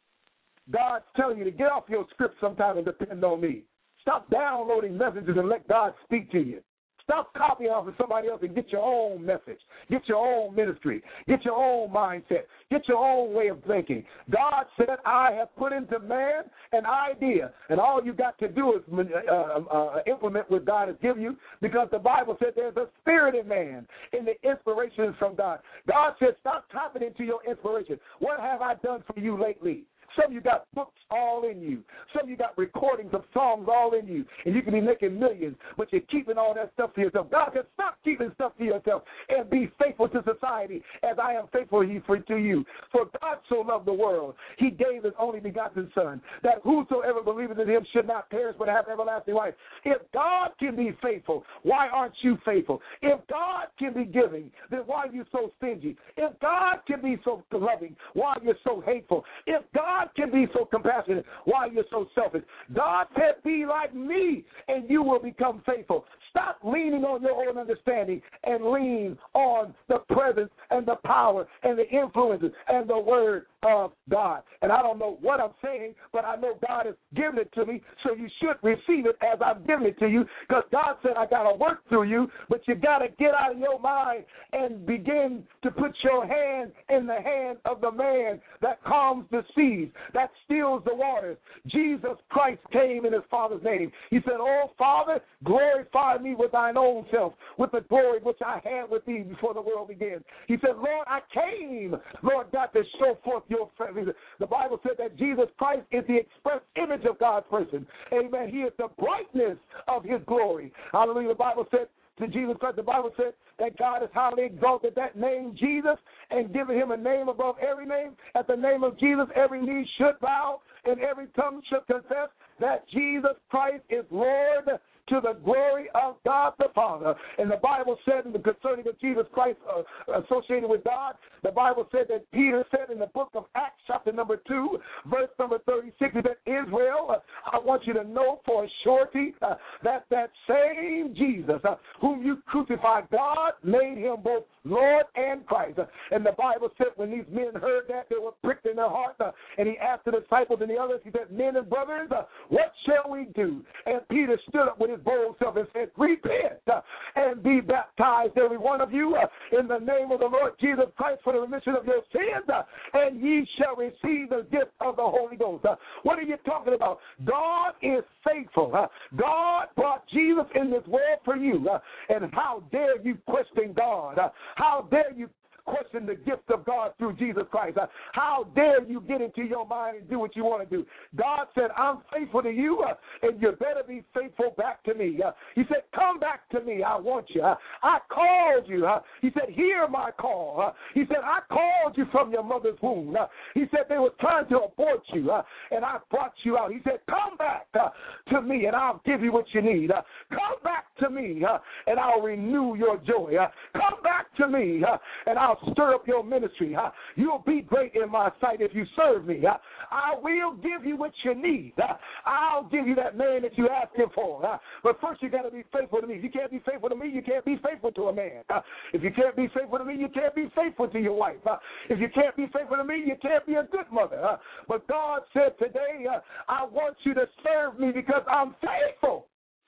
God's telling you to get off your script sometime and depend on me. Stop downloading messages and let God speak to you. Stop copying off of somebody else and get your own message. Get your own ministry. Get your own mindset. Get your own way of thinking. God said, I have put into man an idea, and all you got to do is implement what God has given you, because the Bible said there's a spirit in man, and the inspiration is from God. God said, stop tapping into your inspiration. What have I done for you lately? Some of you got books all in you. Some of you got recordings of songs all in you. And you can be making millions, but you're keeping all that stuff to yourself. God said, stop keeping stuff to yourself and be faithful to society as I am faithful to you. For God so loved the world, he gave his only begotten Son, that whosoever believeth in him should not perish but have everlasting life. If God can be faithful, why aren't you faithful? If God can be giving, then why are you so stingy? If God can be so loving, why are you so hateful? If God can be so compassionate, why you're so selfish? God said, be like me, and you will become faithful. Stop leaning on your own understanding and lean on the presence and the power and the influences and the word of God. And I don't know what I'm saying, but I know God has given it to me, so you should receive it as I've given it to you, because God said I got to work through you, but you got to get out of your mind and begin to put your hand in the hand of the man that calms the seas, that stills the waters. Jesus Christ came in his Father's name. He said, oh, Father, glorify me with thine own self, with the glory which I had with thee before the world began. He said, Lord, I came, Lord God, to show forth your presence. The Bible said that Jesus Christ is the express image of God's person. Amen. He is the brightness of his glory. Hallelujah. The Bible said to Jesus Christ, the Bible said that God has highly exalted that name Jesus and given him a name above every name. At the name of Jesus, every knee should bow and every tongue should confess that Jesus Christ is Lord, to the glory of God the Father. And the Bible said in the concerning of Jesus Christ associated with God, the Bible said that Peter said in the book of Acts chapter number 2, verse number 36, that Israel, I want you to know for a surety that same Jesus whom you crucified, God made him both Lord and Christ. And the Bible said when these men heard that, they were pricked in their heart, and he asked the disciples and the others, he said, men and brothers, what shall we do? And Peter stood up with his bold self and said, repent and be baptized, every one of you, in the name of the Lord Jesus Christ for the remission of your sins, and ye shall receive the gift of the Holy Ghost. What are you talking about? God is faithful. God brought Jesus in this world for you, and how dare you question God? How dare you question the gift of God through Jesus Christ? How dare you get into your mind and do what you want to do? God said, I'm faithful to you, and you better be faithful back to me. He said, come back to me. I want you. I called you. He said, hear my call. He said, I called you from your mother's womb. He said, they were trying to abort you, and I brought you out. He said, come back to me, and I'll give you what you need. Come back to me, and I'll renew your joy. Come back to me, and I'll stir up your ministry. You'll be great in my sight if you serve me. I will give you what you need. I'll give you that man that you asked him for. But first you got to be faithful to me. If you can't be faithful to me, you can't be faithful to a man. If you can't be faithful to me, you can't be faithful to your wife. If you can't be faithful to me, you can't be a good mother. But God said today, I want you to serve me because I'm faithful.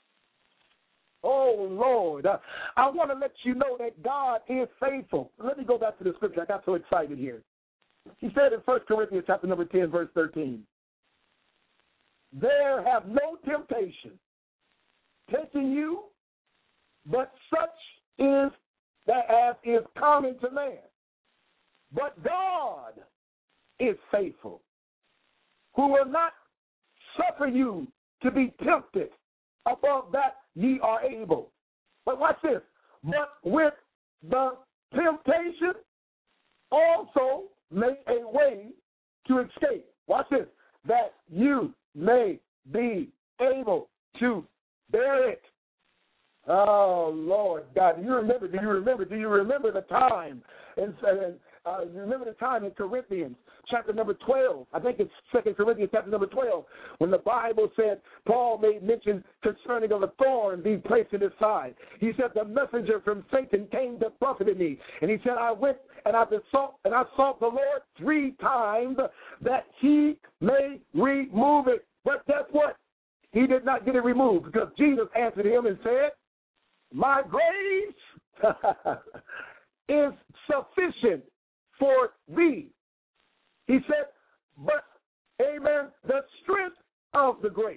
Oh, Lord, I want to let you know that God is faithful. Let me go back to the scripture. I got so excited here. He said in 1 Corinthians chapter number 10, verse 13, there have no temptation taken you, but such is that as is common to man. But God is faithful, who will not suffer you to be tempted above that ye are able. But watch this. But with the temptation also make a way to escape. Watch this. That you may be able to bear it. Oh, Lord God. Do you remember the time? You remember the time in Corinthians chapter number 12. I think it's 2 Corinthians chapter number 12, when the Bible said, Paul made mention concerning of a thorn being placed in his side. He said, the messenger from Satan came to buffet me. And he said, I went and I sought the Lord 3 times that he may remove it. But guess what? He did not get it removed, because Jesus answered him and said, my grace is sufficient for thee. He said, but, amen, the strength of the grace,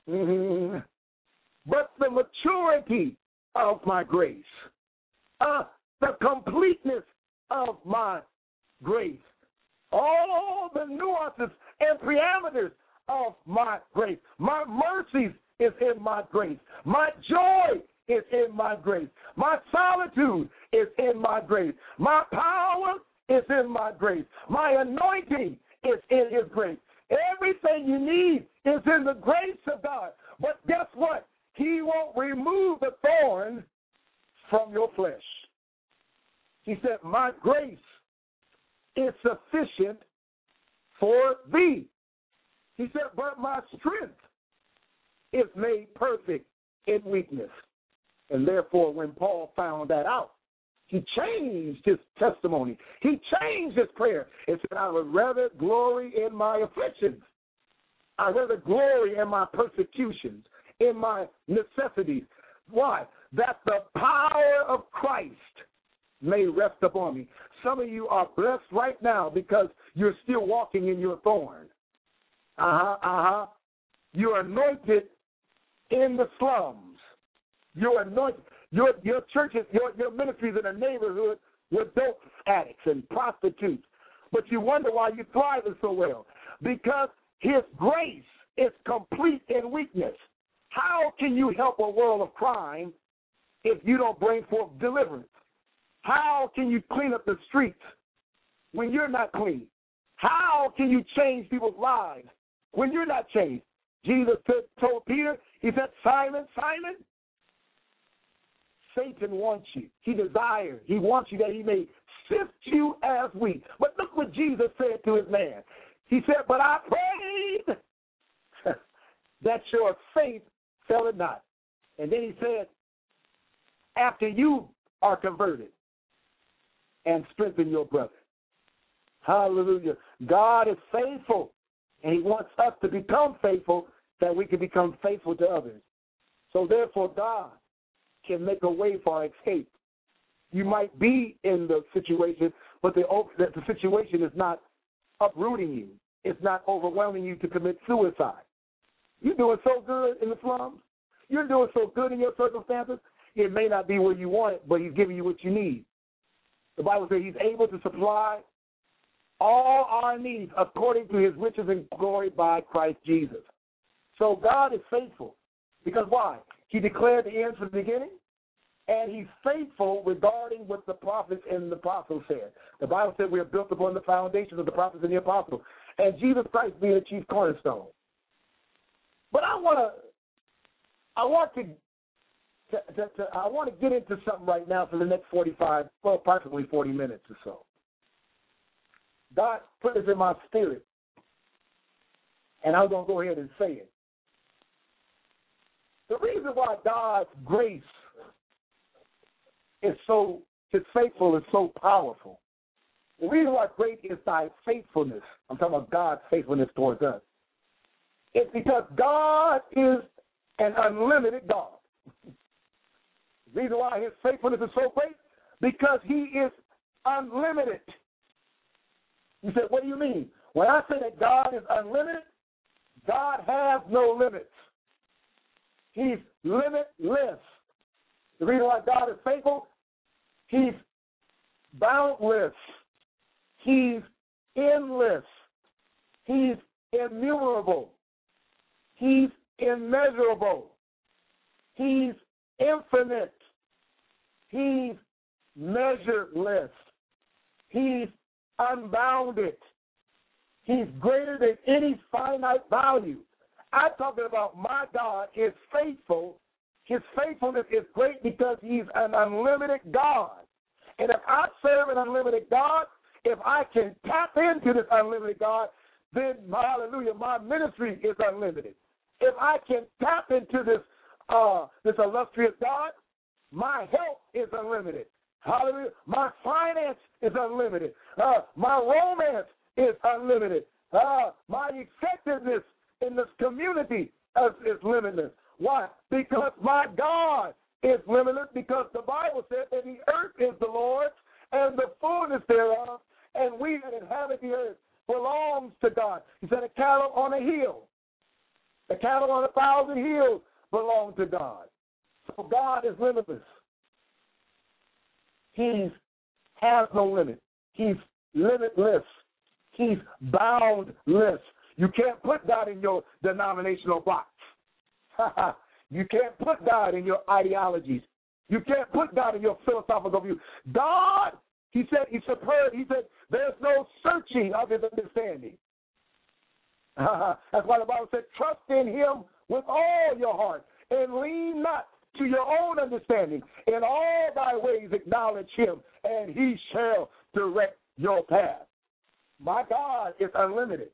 but the maturity of my grace, the completeness of my grace, all the nuances and parameters of my grace. My mercies is in my grace. My joy is in my grace. My solitude is in my grace. My power is in my grace. My anointing is in his grace. Everything you need is in the grace of God. But guess what? He won't remove the thorn from your flesh. He said, my grace is sufficient for thee. He said, but my strength is made perfect in weakness. And therefore, when Paul found that out, he changed his testimony. He changed his prayer and said, I would rather glory in my afflictions. I'd rather glory in my persecutions, in my necessities. Why? That the power of Christ may rest upon me. Some of you are blessed right now because you're still walking in your thorn. You're anointed in the slums. You're anointed. Your churches, your ministries in a neighborhood with dope addicts and prostitutes. But you wonder why you're thriving so well. Because his grace is complete in weakness. How can you help a world of crime if you don't bring forth deliverance? How can you clean up the streets when you're not clean? How can you change people's lives when you're not changed? Jesus told Peter, he said, Simon, Simon, Satan wants you. He desires. He wants you that he may sift you as wheat. But look what Jesus said to his man. He said, but I prayed that your faith fail not. And then he said, after you are converted, and strengthen your brother. Hallelujah. God is faithful, and he wants us to become faithful that we can become faithful to others. So therefore, God can make a way for our escape. You might be in the situation, but the situation is not uprooting you. It's not overwhelming you to commit suicide. You're doing so good in the slums. You're doing so good in your circumstances. It may not be where you want it, but he's giving you what you need. The Bible says he's able to supply all our needs according to his riches and glory by Christ Jesus. So God is faithful. Because why? He declared the end from the beginning, and he's faithful regarding what the prophets and the apostles said. The Bible said we are built upon the foundations of the prophets and the apostles, and Jesus Christ being the chief cornerstone. But I want to get into something right now for the next approximately 40 minutes or so. God put this in my spirit, and I'm going to go ahead and say it. The reason why God's grace is so, his faithfulness is so powerful, the reason why great is thy faithfulness, I'm talking about God's faithfulness towards us, it's because God is an unlimited God. The reason why his faithfulness is so great, because he is unlimited. You said, what do you mean? When I say that God is unlimited, God has no limits. He's limitless. The reason why God is faithful, He's boundless. He's endless. He's immeasurable. He's immeasurable. He's infinite. He's measureless. He's unbounded. He's greater than any finite value. I'm talking about my God is faithful. His faithfulness is great because He's an unlimited God. And if I serve an unlimited God, if I can tap into this unlimited God, then, hallelujah, my ministry is unlimited. If I can tap into this illustrious God, my health is unlimited. Hallelujah. My finance is unlimited. My romance is unlimited. My effectiveness in this community is limitless. Why? Because my God is limitless, because the Bible says that the earth is the Lord's and the fullness thereof, and we that inhabit the earth belongs to God. He said, the cattle on a hill, the cattle on 1,000 hills belong to God. So God is limitless. He has no limit. He's limitless. He's boundless. You can't put God in your denominational box. You can't put God in your ideologies. You can't put God in your philosophical view. God, He said, He's superb. He said, there's no searching of His understanding. That's why the Bible said, trust in Him with all your heart and lean not to your own understanding. In all thy ways acknowledge Him, and He shall direct your path. My God is unlimited.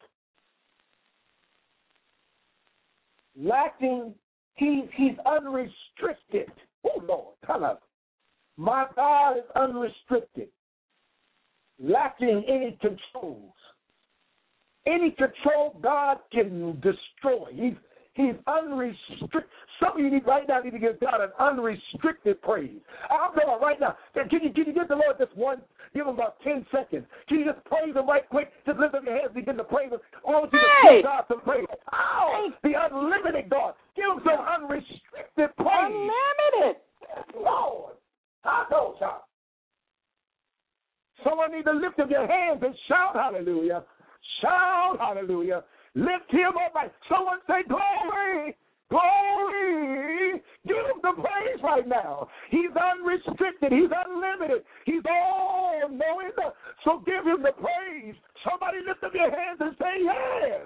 Lacking, He's unrestricted. Oh, Lord, hello. My God is unrestricted. Lacking any controls. Any control God can destroy. He's unrestricted. Some of you right now need to give God an unrestricted praise. I'm going right now. Can you give the Lord just one? Give Him about 10 seconds. Can you just praise Him right quick? Just lift up your hands and begin to praise Him. I want you to give God some praise. Oh, the unlimited God. Give Him some unrestricted praise. Unlimited. Lord. I know, child. Someone need to lift up your hands and shout hallelujah. Shout hallelujah. Lift Him up. Right. Someone say glory. Glory. Give Him the praise right now. He's unrestricted. He's unlimited. He's all-knowing. So give Him the praise. Somebody lift up your hands and say yes.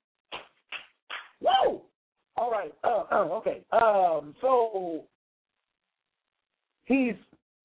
Whoa. All right. Okay. So He's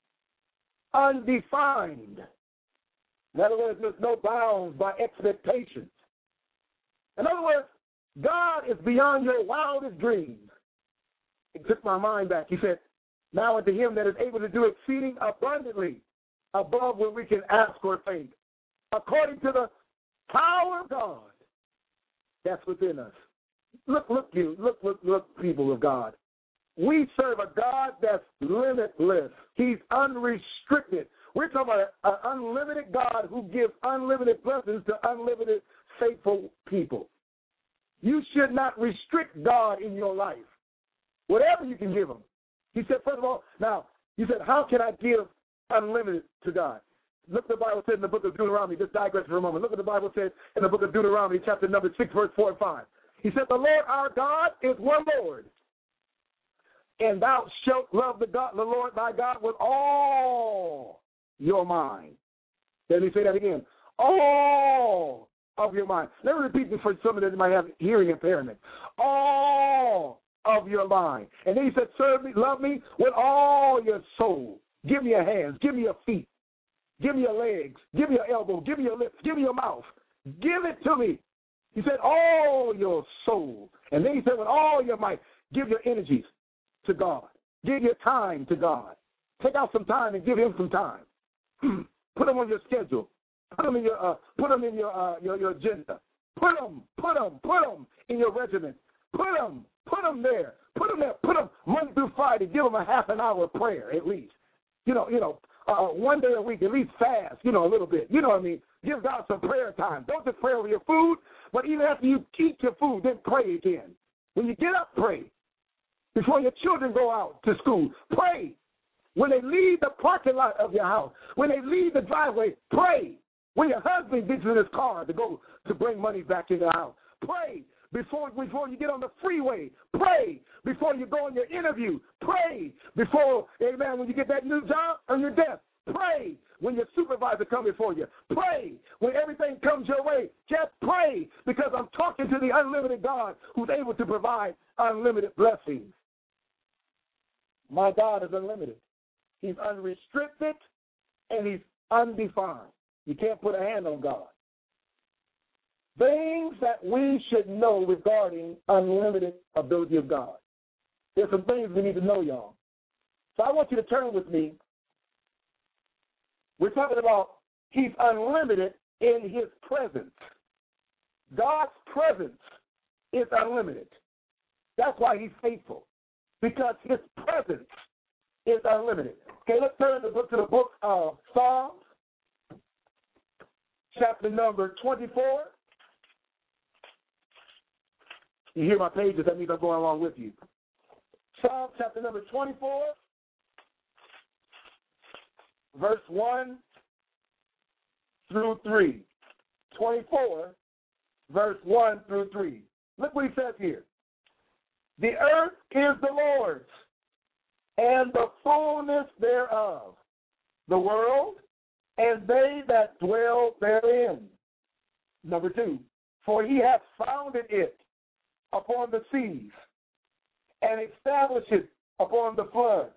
undefined. In other words, there's no bounds by expectations. In other words, God is beyond your wildest dreams. It took my mind back. He said, now unto Him that is able to do exceeding abundantly above what we can ask or think, according to the power of God that's within us. Look, people of God. We serve a God that's limitless. He's unrestricted. We're talking about an unlimited God who gives unlimited blessings to unlimited faithful people. You should not restrict God in your life. Whatever you can give Him. He said, first of all, now, He said, how can I give unlimited to God? Look what the Bible said in the book of Deuteronomy. Just digress for a moment. Look what the Bible says in the book of Deuteronomy, chapter number 6, verse 4 and 5. He said, the Lord our God is one Lord. And thou shalt love the Lord thy God with all your mind. Let me say that again. All of your mind. Let me repeat this for some of them that might have hearing impairment. All of your mind. And then He said, serve me, love me with all your soul. Give me your hands. Give me your feet. Give me your legs. Give me your elbow. Give me your lips. Give me your mouth. Give it to me. He said, all your soul. And then He said, with all your might, give your energies to God. Give your time to God. Take out some time and give Him some time. Put them on your schedule. Put them in your agenda. Put them in your regimen. Put them there. Put them Monday through Friday. Give them a half an hour of prayer at least. One day a week at least fast. A little bit. You know what I mean? Give God some prayer time. Don't just pray over your food, but even after you eat your food, then pray again. When you get up, pray. before your children go out to school. Pray. When they leave the parking lot of your house, when they leave the driveway, pray. When your husband gets in his car to go to bring money back in the house, pray. Before you get on the freeway, pray. Before you go on your interview, pray. Before, amen, when you get that new job on your desk, pray. When your supervisor comes before you, pray. When everything comes your way, just pray. Because I'm talking to the unlimited God who's able to provide unlimited blessings. My God is unlimited. He's unrestricted and he's undefined. You can't put a hand on God. Things that we should know regarding unlimited ability of God. There's some things we need to know, y'all. So I want you to turn with me. We're talking about he's unlimited in his presence. God's presence is unlimited. That's why he's faithful, because his presence is unlimited. Okay, let's turn to the book of Psalms, chapter number 24. You hear my pages, that means I'm going along with you. Psalm chapter number 24, verse 1 through 3. 24, verse 1 through 3. Look what he says here. The earth is the Lord's, and the fullness thereof, the world, and they that dwell therein. Number 2, for he hath founded it upon the seas, and established it upon the floods.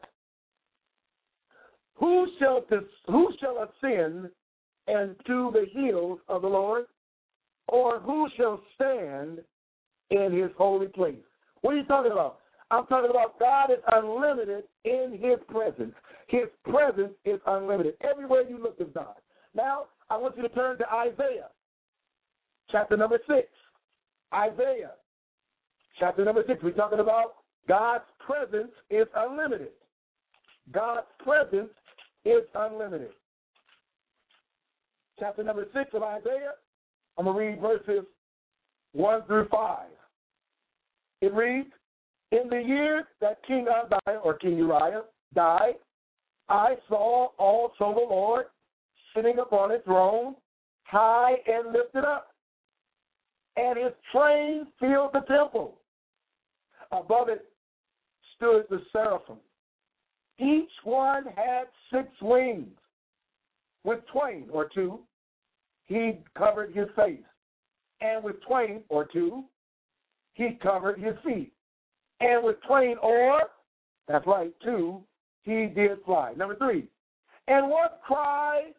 Who shall ascend into the hills of the Lord, or who shall stand in his holy place? What are you talking about? I'm talking about God is unlimited in his presence. His presence is unlimited. Everywhere you look is God. Now, I want you to turn to Isaiah, chapter number 6. Isaiah, chapter number 6. We're talking about God's presence is unlimited. God's presence is unlimited. Chapter number 6 of Isaiah, I'm going to read verses 1 through 5. It reads, in the year that King Uzziah, or King Uriah, died, I saw also the Lord sitting upon his throne, high and lifted up, and his train filled the temple. Above it stood the seraphim. Each one had 6 wings. With twain or two, he covered his face. And with twain or two, he covered his feet. And with twain or, that's right, 2, he did fly. Number 3, and one cried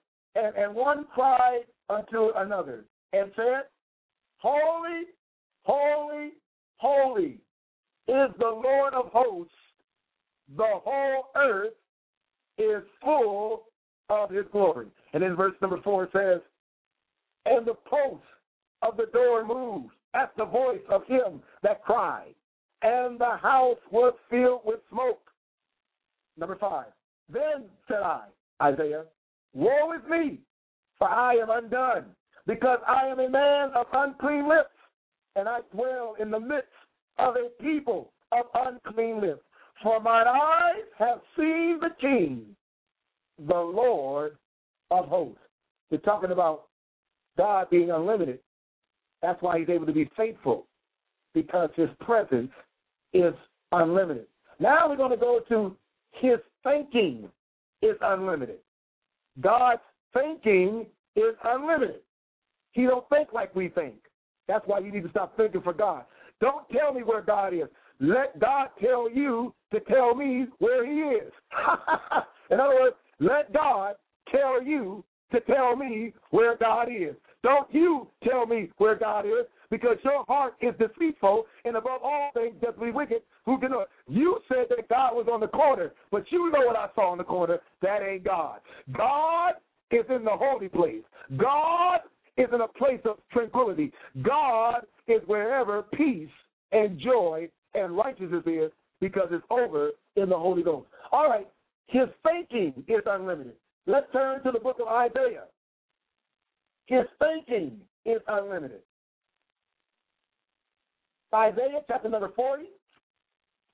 unto another, and said, Holy, holy, holy is the Lord of hosts. The whole earth is full of his glory. And in verse number 4 it says, and the post of the door moved at the voice of him that cried, and the house was filled with smoke. Number 5, then said I, Isaiah, woe is me, for I am undone, because I am a man of unclean lips, and I dwell in the midst of a people of unclean lips. For mine eyes have seen the King, the Lord of hosts. We're talking about God being unlimited. That's why he's able to be faithful, because his presence is unlimited. Now we're going to go to his thinking is unlimited. God's thinking is unlimited. He don't think like we think. That's why you need to stop thinking for God. Don't tell me where God is. Let God tell you to tell me where he is. In other words, let God tell you to tell me where God is. Don't you tell me where God is, because your heart is deceitful, and above all things desperately wicked. Who can know it? You said that God was on the corner, but you know what I saw in the corner. That ain't God. God is in the holy place. God is in a place of tranquility. God is wherever peace and joy and righteousness is, because it's over in the Holy Ghost. All right, his thinking is unlimited. Let's turn to the book of Isaiah. His thinking is unlimited. Isaiah chapter number 40.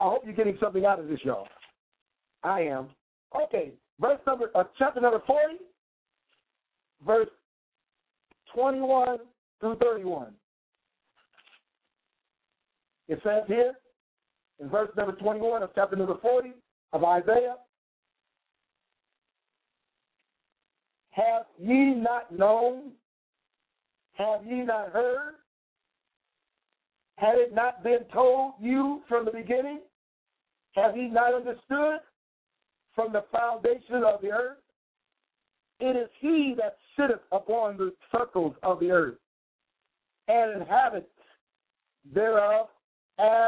hope you're getting something out of this, y'all. I am. Okay, chapter number 40, verse 21 through 31. It says here, in verse number 21 of chapter number 40 of Isaiah, have ye not known? Have ye not heard? Had it not been told you from the beginning? Have ye not understood from the foundation of the earth? It is he that sitteth upon the circles of the earth, and inhabits thereof as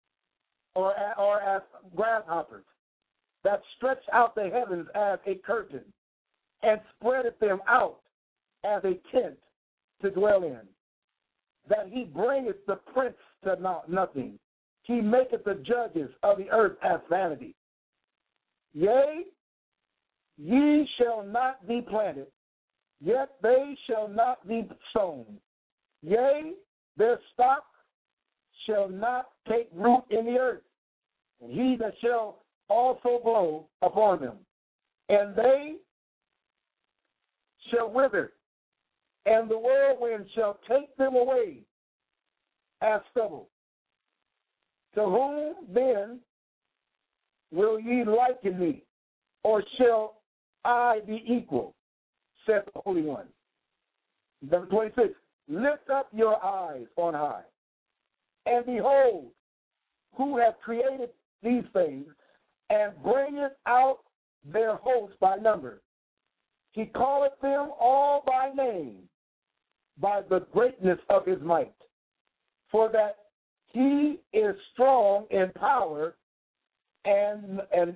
grasshoppers, that stretch out the heavens as a curtain, and spreadeth them out as a tent to dwell in, that he bringeth the prince to nothing. He maketh the judges of the earth as vanity. Yea, ye shall not be planted, yet they shall not be sown. Yea, their stock shall not take root in the earth, and he that shall also blow upon them. And they shall wither, and the whirlwind shall take them away as stubble. To whom then will ye liken me, or shall I be equal, saith the Holy One? Number 26, lift up your eyes on high, and behold, who hath created these things, and bringeth out their hosts by number. He calleth them all by name, by the greatness of his might, for that he is strong in power, and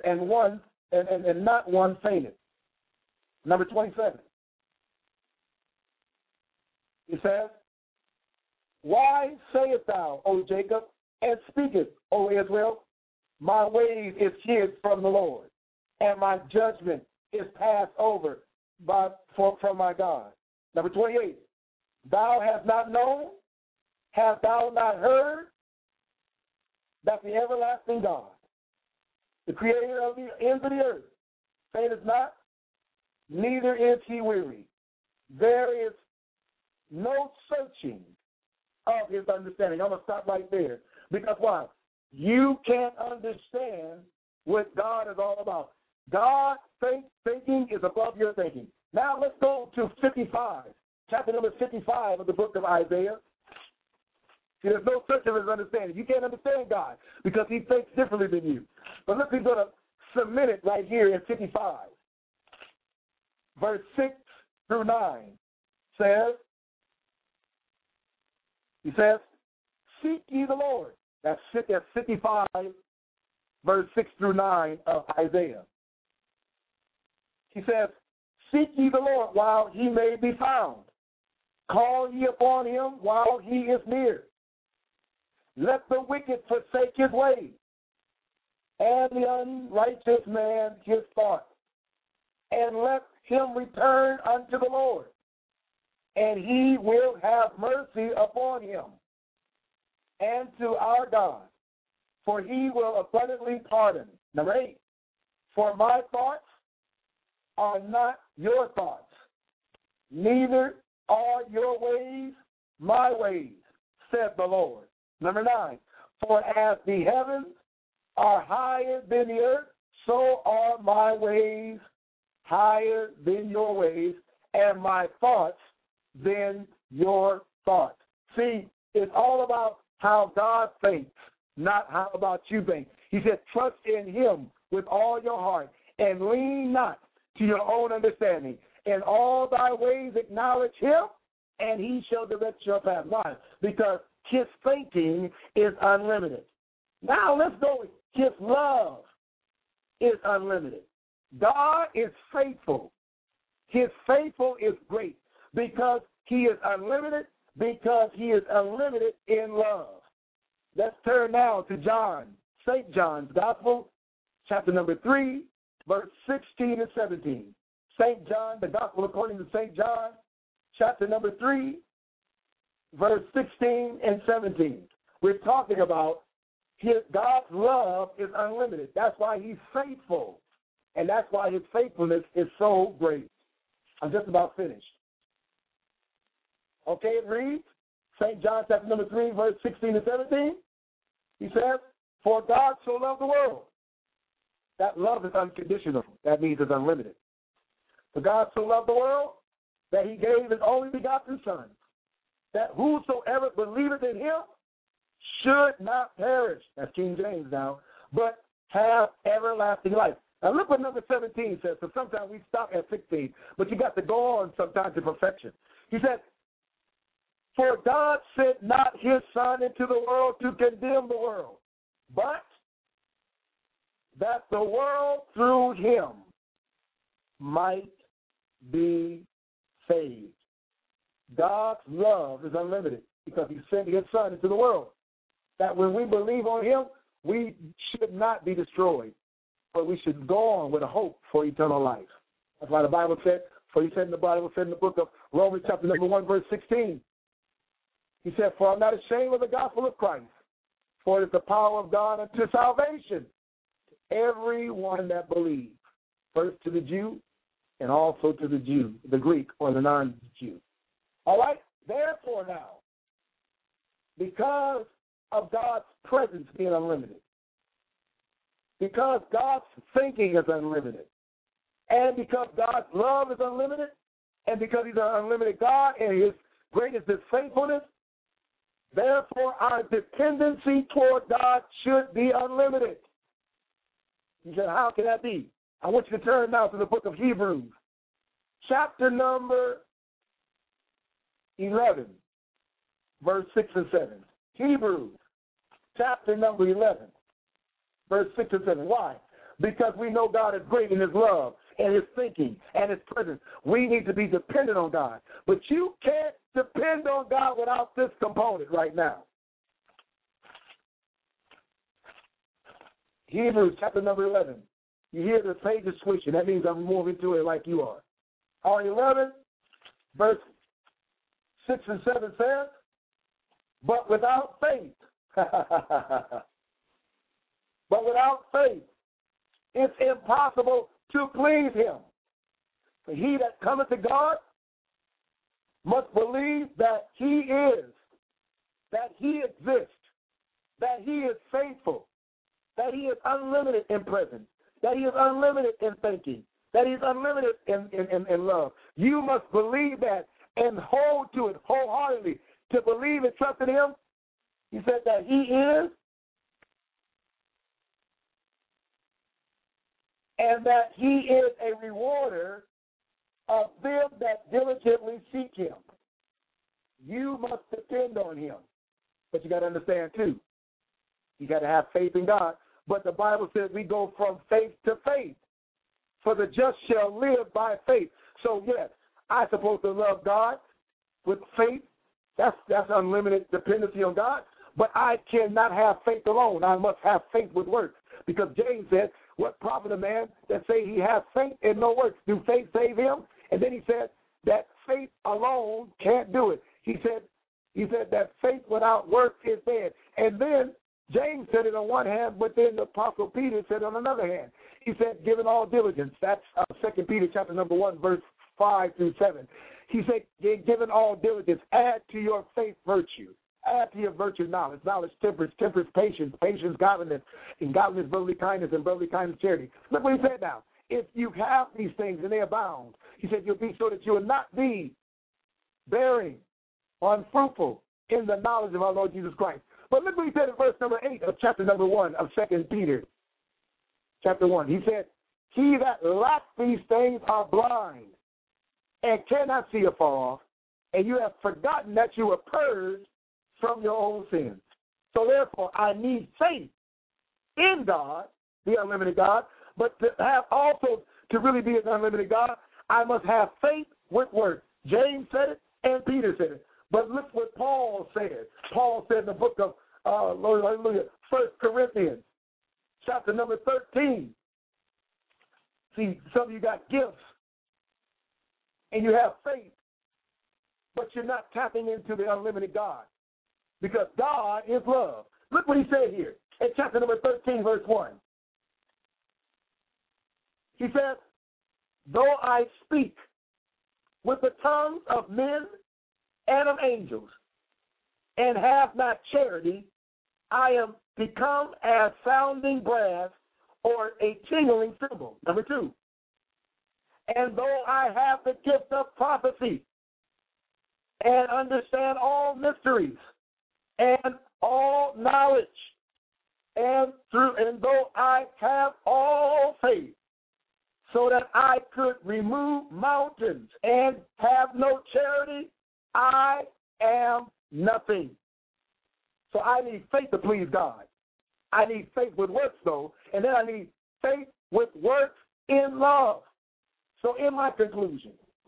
not one fainteth. Number 27. He says, why sayest thou, O Jacob, and speakest, O Israel, my ways is hid from the Lord, and my judgment is passed over from my God. Number 28. Thou hast not known, hast thou not heard, that the everlasting God, the creator of the ends of the earth, fainteth not, neither is he weary. There is no searching of his understanding. I'm going to stop right there. Because why? You can't understand what God is all about. God's thinking is above your thinking. Now let's go to 55, chapter number 55 of the book of Isaiah. See, there's no search of his understanding. You can't understand God because he thinks differently than you. But look, we're going to submit it right here in 55. Verse 6 through 9 says, he says, seek ye the Lord. That's 55, verse 6 through 9 of Isaiah. He says, seek ye the Lord while he may be found. Call ye upon him while he is near. Let the wicked forsake his way, and the unrighteous man his thoughts. And let him return unto the Lord, and he will have mercy upon him, and to our God, for he will abundantly pardon. Number 8, for my thoughts are not your thoughts, neither are your ways my ways, said the Lord. Number 9, for as the heavens are higher than the earth, so are my ways higher than your ways, and my thoughts than your thoughts. See, it's all about how God thinks, not how about you think. He said, trust in him with all your heart, and lean not to your own understanding. In all thy ways acknowledge him, and he shall direct your path. Why? Because his thinking is unlimited. Now let's go. His love is unlimited. God is faithful. His faithful is great because he is unlimited, because he is unlimited in love. Let's turn now to John, St. John's Gospel, chapter number 3, verse 16 and 17. St. John, the Gospel according to St. John, chapter number 3, verse 16 and 17. We're talking about God's love is unlimited. That's why he's faithful. And that's why his faithfulness is so great. I'm just about finished. Okay, it reads, St. John chapter number 3, verse 16 and 17. He says, for God so loved the world. That love is unconditional. That means it's unlimited. For God so loved the world that he gave his only begotten Son, that whosoever believeth in him should not perish. That's King James now, but have everlasting life. Now look what number 17 says. So sometimes we stop at 16, but you got to go on sometimes to perfection. He said, for God sent not his Son into the world to condemn the world, but that the world through him might be saved. God's love is unlimited because he sent his Son into the world, that when we believe on him, we should not be destroyed, but we should go on with a hope for eternal life. That's why the Bible said, for he said in the Bible, said in the book of Romans chapter number 1, verse 16, he said, for I'm not ashamed of the gospel of Christ, for it is the power of God unto salvation to everyone that believes, first to the Jew and also to the Jew, the Greek or the non-Jew. All right? Therefore now, because of God's presence being unlimited, because God's thinking is unlimited, and because God's love is unlimited, and because he's an unlimited God and his greatest is faithfulness, therefore our dependency toward God should be unlimited. You said, how can that be? I want you to turn now to the book of Hebrews, chapter number 11, verse 6 and 7. Hebrews, chapter number 11, verse 6 and 7. Why? Because we know God is great in his love and his thinking and his presence. We need to be dependent on God. But you can't depend on God without this component right now. Hebrews, chapter number 11. You hear the pages switching. That means I'm moving to it like you are. On 11, verse 6 and 7 says, but without faith, it's impossible to please him. For he that cometh to God must believe that he is, that he exists, that he is faithful, that he is unlimited in presence, that he is unlimited in thinking, that he is unlimited in love. You must believe that and hold to it wholeheartedly. To believe and trust in him, he said that he is, and that he is a rewarder of them that diligently seek him. You must depend on him. But you got to understand, too, you got to have faith in God. But the Bible says we go from faith to faith. For the just shall live by faith. So, yes, I'm supposed to love God with faith. That's unlimited dependency on God. But I cannot have faith alone. I must have faith with works. Because James said, what profit a man that say he has faith and no works? Do faith save him? And then he said that faith alone can't do it. He said that faith without works is dead. And then James said it on one hand, but then the Apostle Peter said it on another hand. He said, given all diligence. That's 2 Peter chapter number 1, verse 5 through 7. He said, given all diligence, add to your faith virtue. Add to your virtue knowledge, temperance, patience, godliness, and godliness, brotherly kindness, and brotherly kindness, charity. Look what he said now. If you have these things and they abound, he said you'll be so that you will not be bearing or unfruitful in the knowledge of our Lord Jesus Christ. But look what he said in verse number 8 of chapter number 1 of 2 Peter, chapter 1. He said, he that lacks these things are blind and cannot see afar off, and you have forgotten that you were purged from your own sins. So therefore, I need faith in God, the unlimited God, but to have also, to really be an unlimited God, I must have faith with works. James said it, and Peter said it. But look what Paul said. Paul said in the book of 1 Corinthians, chapter number 13. See, some of you got gifts, and you have faith, but you're not tapping into the unlimited God. Because God is love. Look what he said here. in chapter number 13, verse 1. He says, though I speak with the tongues of men and of angels, and have not charity, I am become as sounding brass or a tingling cymbal. Number 2. And though I have the gift of prophecy and understand all mysteries and all knowledge, and though I have all faith, so that I could remove mountains and have no charity, I am nothing. So I need faith to please God. I need faith with works, though, and then I need faith with works in love. So in my conclusion,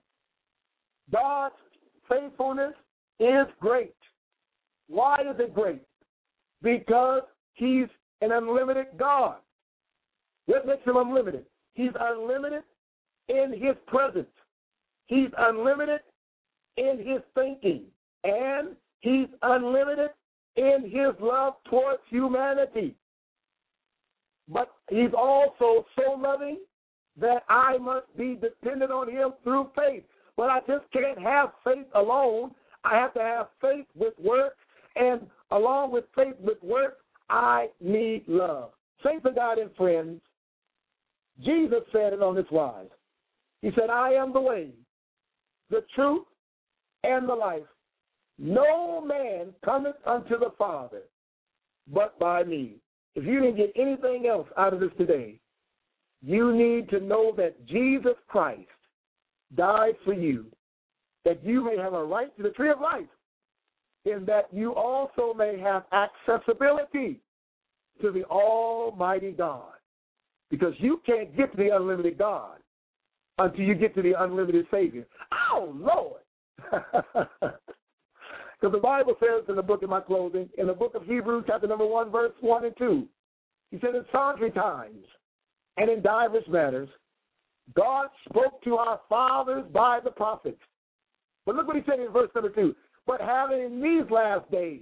God's faithfulness is great. Why is it great? Because he's an unlimited God. What makes him unlimited? He's unlimited in his presence. He's unlimited in his thinking. And he's unlimited in his love towards humanity. But he's also so loving that I must be dependent on him through faith. But I just can't have faith alone. I have to have faith with works. And along with faith with works, I need love. Saints of God and friends, Jesus said it on this wise. He said, I am the way, the truth, and the life. No man cometh unto the Father but by me. If you didn't get anything else out of this today, you need to know that Jesus Christ died for you, that you may have a right to the tree of life, and that you also may have accessibility to the Almighty God. Because you can't get to the unlimited God until you get to the unlimited Savior. Oh, Lord. Because the Bible says in the book of my closing, in the book of Hebrews, chapter number 1, verse 1 and 2, he said, in sundry times and in divers matters, God spoke to our fathers by the prophets. But look what he said in verse number 2. But having in these last days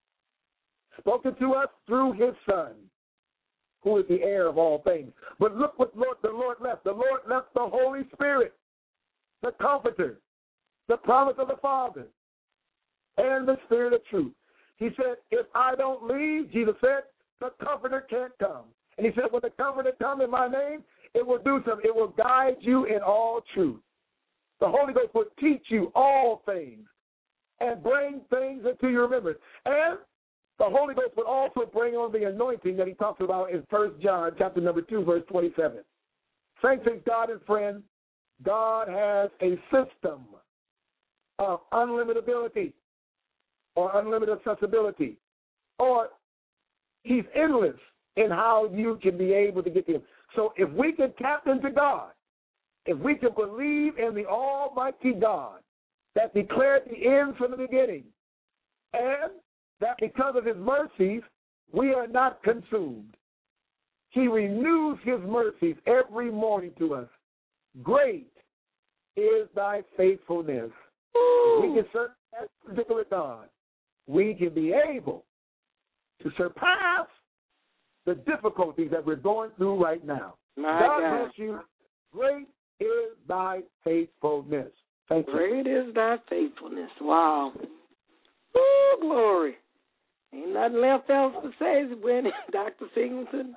spoken to us through his Son, who is the heir of all things. But look what the Lord left. The Lord left the Holy Spirit, the Comforter, the promise of the Father, and the Spirit of truth. He said, if I don't leave, Jesus said, the Comforter can't come. And he said, when the Comforter comes in my name, it will do something. It will guide you in all truth. The Holy Ghost will teach you all things and bring things into your remembrance. And the Holy Ghost would also bring on the anointing that he talks about in 1 John chapter number 2, verse 27. Saints of God and friends, God has a system of unlimited ability or unlimited accessibility, or he's endless in how you can be able to get to him. So if we can tap into God, if we can believe in the Almighty God that declared the end from the beginning, and that because of his mercies, we are not consumed. He renews his mercies every morning to us. Great is thy faithfulness. We can serve that particular God. We can be able to surpass the difficulties that we're going through right now. God bless you. Great is thy faithfulness. Thank you. Great is thy faithfulness. Wow. Oh, glory. Ain't nothing left else to say, when Dr. Singleton.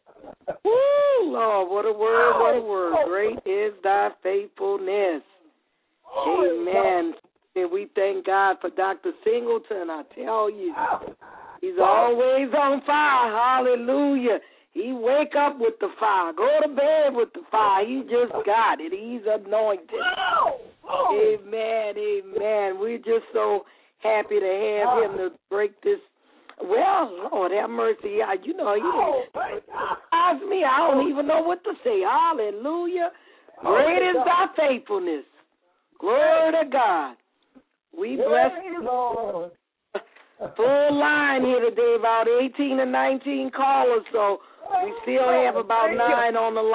Woo, Lord, what a word, what a word. Great is thy faithfulness. Amen. And we thank God for Dr. Singleton, I tell you. He's always on fire. Hallelujah. He wake up with the fire, go to bed with the fire. He just got it. He's anointed. Amen, amen. We're just so happy to have him to break this. Well, Lord, have mercy. You know, he asked me. I don't even know what to say. Hallelujah. Great is thy faithfulness. Glory to God. We bless you. Full line here today, about 18 and 19 callers, so we still have about 9 on the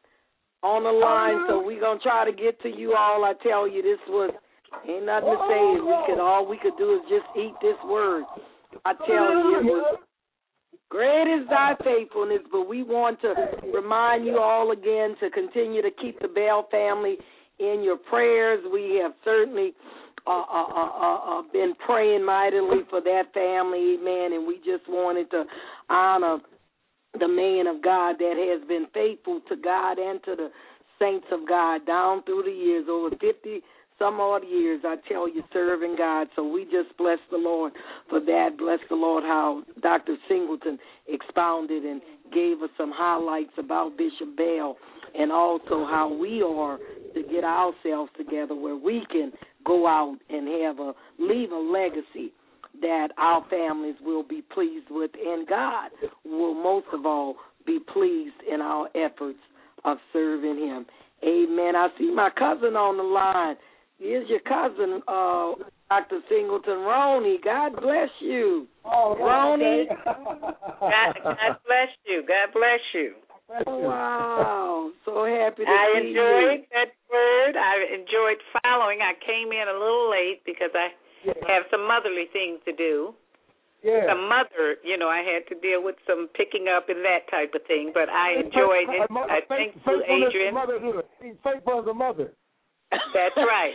line. So we're going to try to get to you all. I tell you, this was, ain't nothing to say. All we could do is just eat this word. I tell you, Great is thy faithfulness, but we want to remind you all again to continue to keep the Bell family in your prayers. We have certainly been praying mightily for that family, amen, and we just wanted to honor the man of God that has been faithful to God and to the saints of God down through the years, over 50 some odd years, I tell you, serving God. So we just bless the Lord for that. Bless the Lord how Dr. Singleton expounded and gave us some highlights about Bishop Bell, and also how we are to get ourselves together where we can go out and leave a legacy that our families will be pleased with, and God will most of all be pleased in our efforts of serving Him. Amen. I see my cousin on the line. Here's your cousin, Dr. Singleton, Ronnie. God bless you. Oh, Ronnie. God bless you. God bless you. Wow. So happy to I see enjoyed you. that word. I enjoyed following. I came in a little late because I have some motherly things to do. Yeah. Some mother, I had to deal with some picking up and that type of thing, but I enjoyed it. I thank you, Adrian. Motherhood. He's faithful as a mother. That's right.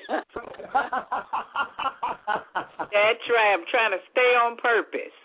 That's right. I'm trying to stay on purpose.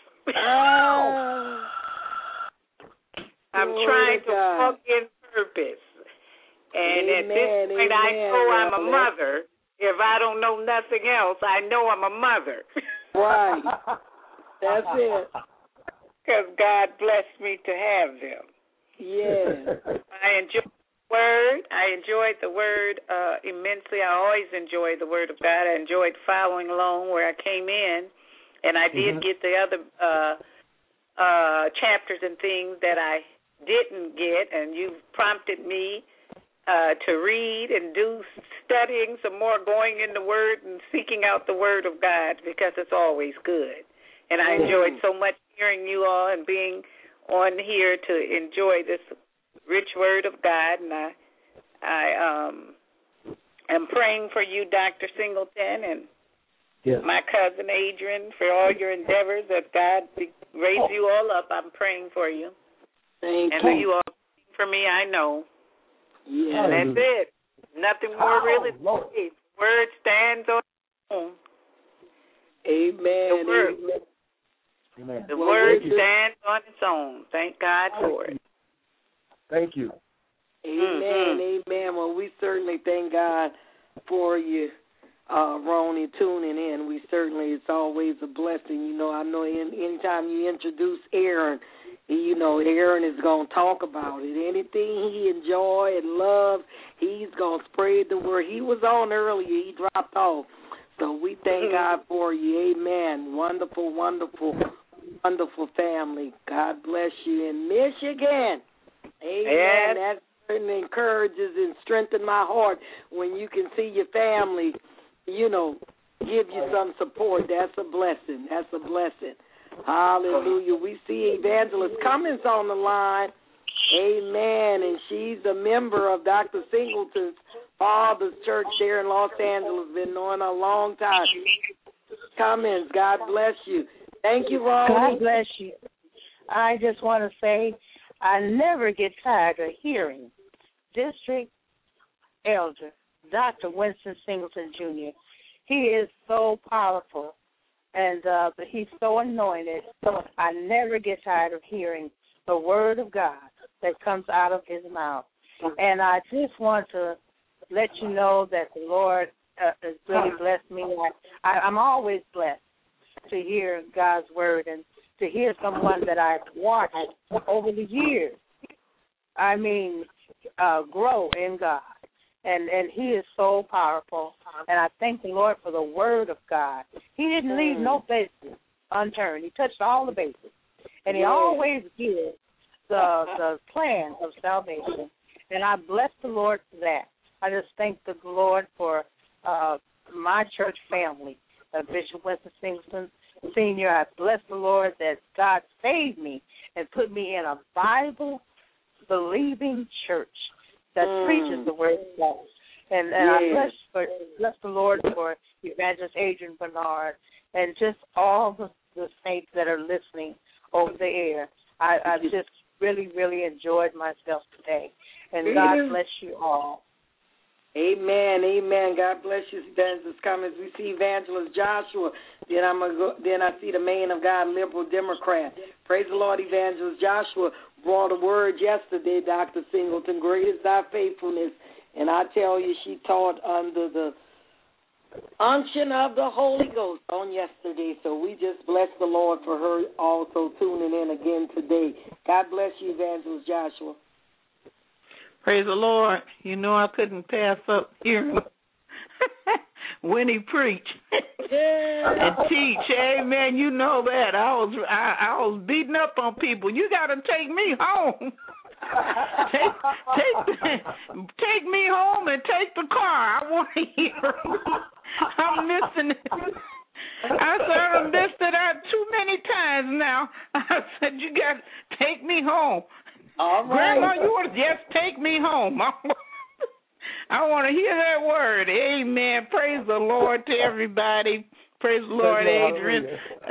I'm trying to walk in purpose. And at this point, I know I'm a mother. If I don't know nothing else, I know I'm a mother. Right. That's it. Because God blessed me to have them. Yeah. I enjoyed the word. I enjoyed the word immensely. I always enjoy the word of God. I enjoyed following along where I came in. And I did get the other chapters and things that I didn't get, and you prompted me to read and do studying some more, going in the Word and seeking out the Word of God, because it's always good. And I enjoyed so much hearing you all and being on here to enjoy this rich Word of God. And I am praying for you, Dr. Singleton, and my cousin Adrian, for all your endeavors, that God raise you all up. I'm praying for you. Thank and you all praying for me, I know. Yeah. And that's it. Nothing more really. The word stands on its own. Amen. Amen. The word stands on its own. Thank God for it. Thank you. Amen. Amen. Well, we certainly thank God for you, Ronnie, tuning in. It's always a blessing. I know anytime you introduce Aaron, Aaron is going to talk about it. Anything he enjoy and love, he's going to spread the word. He was on earlier. He dropped off. So we thank God for you. Amen. Wonderful, wonderful, wonderful family. God bless you in Michigan. Amen. That certainly encourages and strengthens my heart when you can see your family, give you some support. That's a blessing. That's a blessing. Hallelujah. We see Evangelist Cummings on the line. Amen. And she's a member of Dr. Singleton's Father's Church there in Los Angeles. Been knowing her a long time. Cummings, God bless you. Thank you, Ronnie. God bless you. I just want to say I never get tired of hearing District Elder Dr. Winston Singleton, Jr. He is so powerful. And but he's so anointed, so I never get tired of hearing the word of God that comes out of his mouth. And I just want to let you know that the Lord has really blessed me. I'm always blessed to hear God's word and to hear someone that I've watched over the years, grow in God. And he is so powerful. And I thank the Lord for the word of God. He didn't leave no bases unturned. He touched all the bases. And he always gives the plan of salvation. And I bless the Lord for that. I just thank the Lord for my church family, Bishop Winston Singleton Sr. I bless the Lord that God saved me and put me in a Bible-believing church that preaches the word of God. And I bless the Lord for Evangelist Adrian Bernard and just all the saints that are listening over the air. I've just really, really enjoyed myself today. And God bless you all. Amen, amen. God bless you, Evangelist Cummings. We see Evangelist Joshua. Then I see the man of God, Liberal Democrat. Praise the Lord, Evangelist Joshua brought a word yesterday, Dr. Singleton. Great is thy faithfulness. And I tell you, she taught under the unction of the Holy Ghost on yesterday. So we just bless the Lord for her also tuning in again today. God bless you, Evangelist Joshua. Praise the Lord. You know I couldn't pass up hearing when he preach and teach. Amen. You know that. I was beating up on people. You got to take me home. Take me home and take the car. I want to hear. I'm listening. I said, I've missed it out too many times now. I said, you got to take me home. All right. Grandma, you want to just take me home. I want to hear that word. Amen. Praise the Lord to everybody. Praise the Lord, Adrian.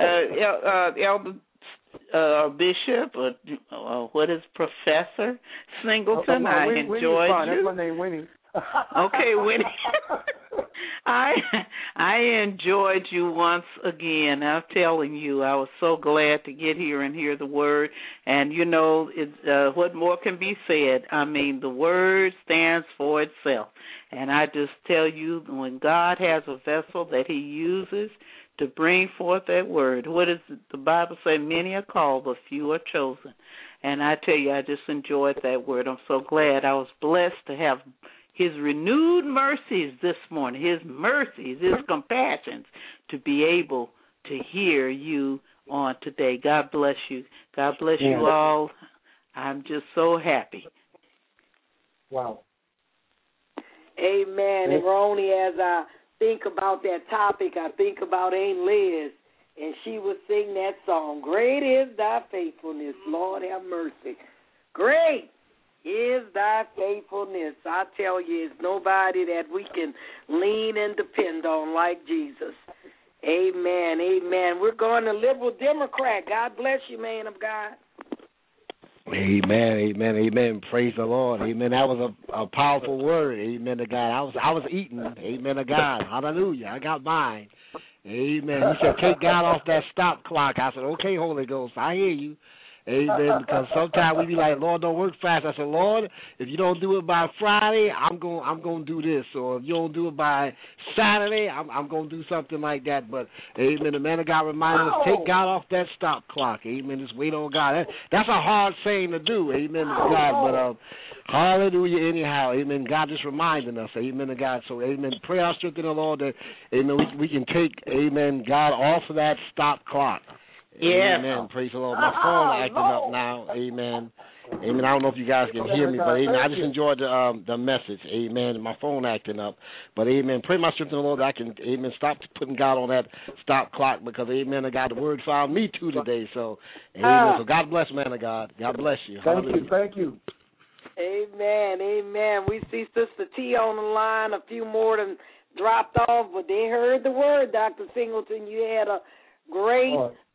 Elder Bishop, what is Professor Singleton? I enjoyed you. That's my name, Winnie. Okay, Winnie. I enjoyed you once again. I'm telling you, I was so glad to get here and hear the word. And, you know, what more can be said? I mean, the word stands for itself. And I just tell you, when God has a vessel that he uses to bring forth that word, what does the Bible say? Many are called, but few are chosen. And I tell you, I just enjoyed that word. I'm so glad. I was blessed to have his renewed mercies this morning, his mercies, his compassions, to be able to hear you on today. God bless you. God bless you all. I'm just so happy. Wow. Amen. And Ronnie, as I think about that topic, I think about Aunt Liz, and she would sing that song, Great is thy faithfulness, Lord have mercy. Great is thy faithfulness. I tell you, it's nobody that we can lean and depend on like Jesus. Amen, amen. We're going to Liberal Democrat. God bless you, man of God. Amen, amen, amen. Praise the Lord. Amen. That was a powerful word. Amen to God. I was eating. Amen to God. Hallelujah. I got mine. Amen. He said, take God off that stop clock. I said, okay, Holy Ghost, I hear you. Amen. Because sometimes we be like, Lord, don't work fast. I said, Lord, if you don't do it by Friday, I'm going to do this. Or if you don't do it by Saturday, I'm going to do something like that. But, amen, the man of God reminded us, take God off that stop clock. Amen. Just wait on God. That's a hard saying to do. Amen to God. But, hallelujah, anyhow. Amen. God just reminding us. Amen to God. So, amen. Pray our strength in the Lord that, amen, we can take, amen, God off of that stop clock. Yeah. Amen. Praise the Lord. My phone acting up now. Amen. Amen. I don't know if you guys can hear me, but amen. I just enjoyed the message. Amen. My phone acting up. But amen. Pray my strength in the Lord that I can, amen, stop putting God on that stop clock because, amen, I got the word found me too today. So, amen. So God bless, man of God. God bless you. Thank you. Amen, amen. We see Sister T on the line. A few more than dropped off, but they heard the word, Dr. Singleton. You had a great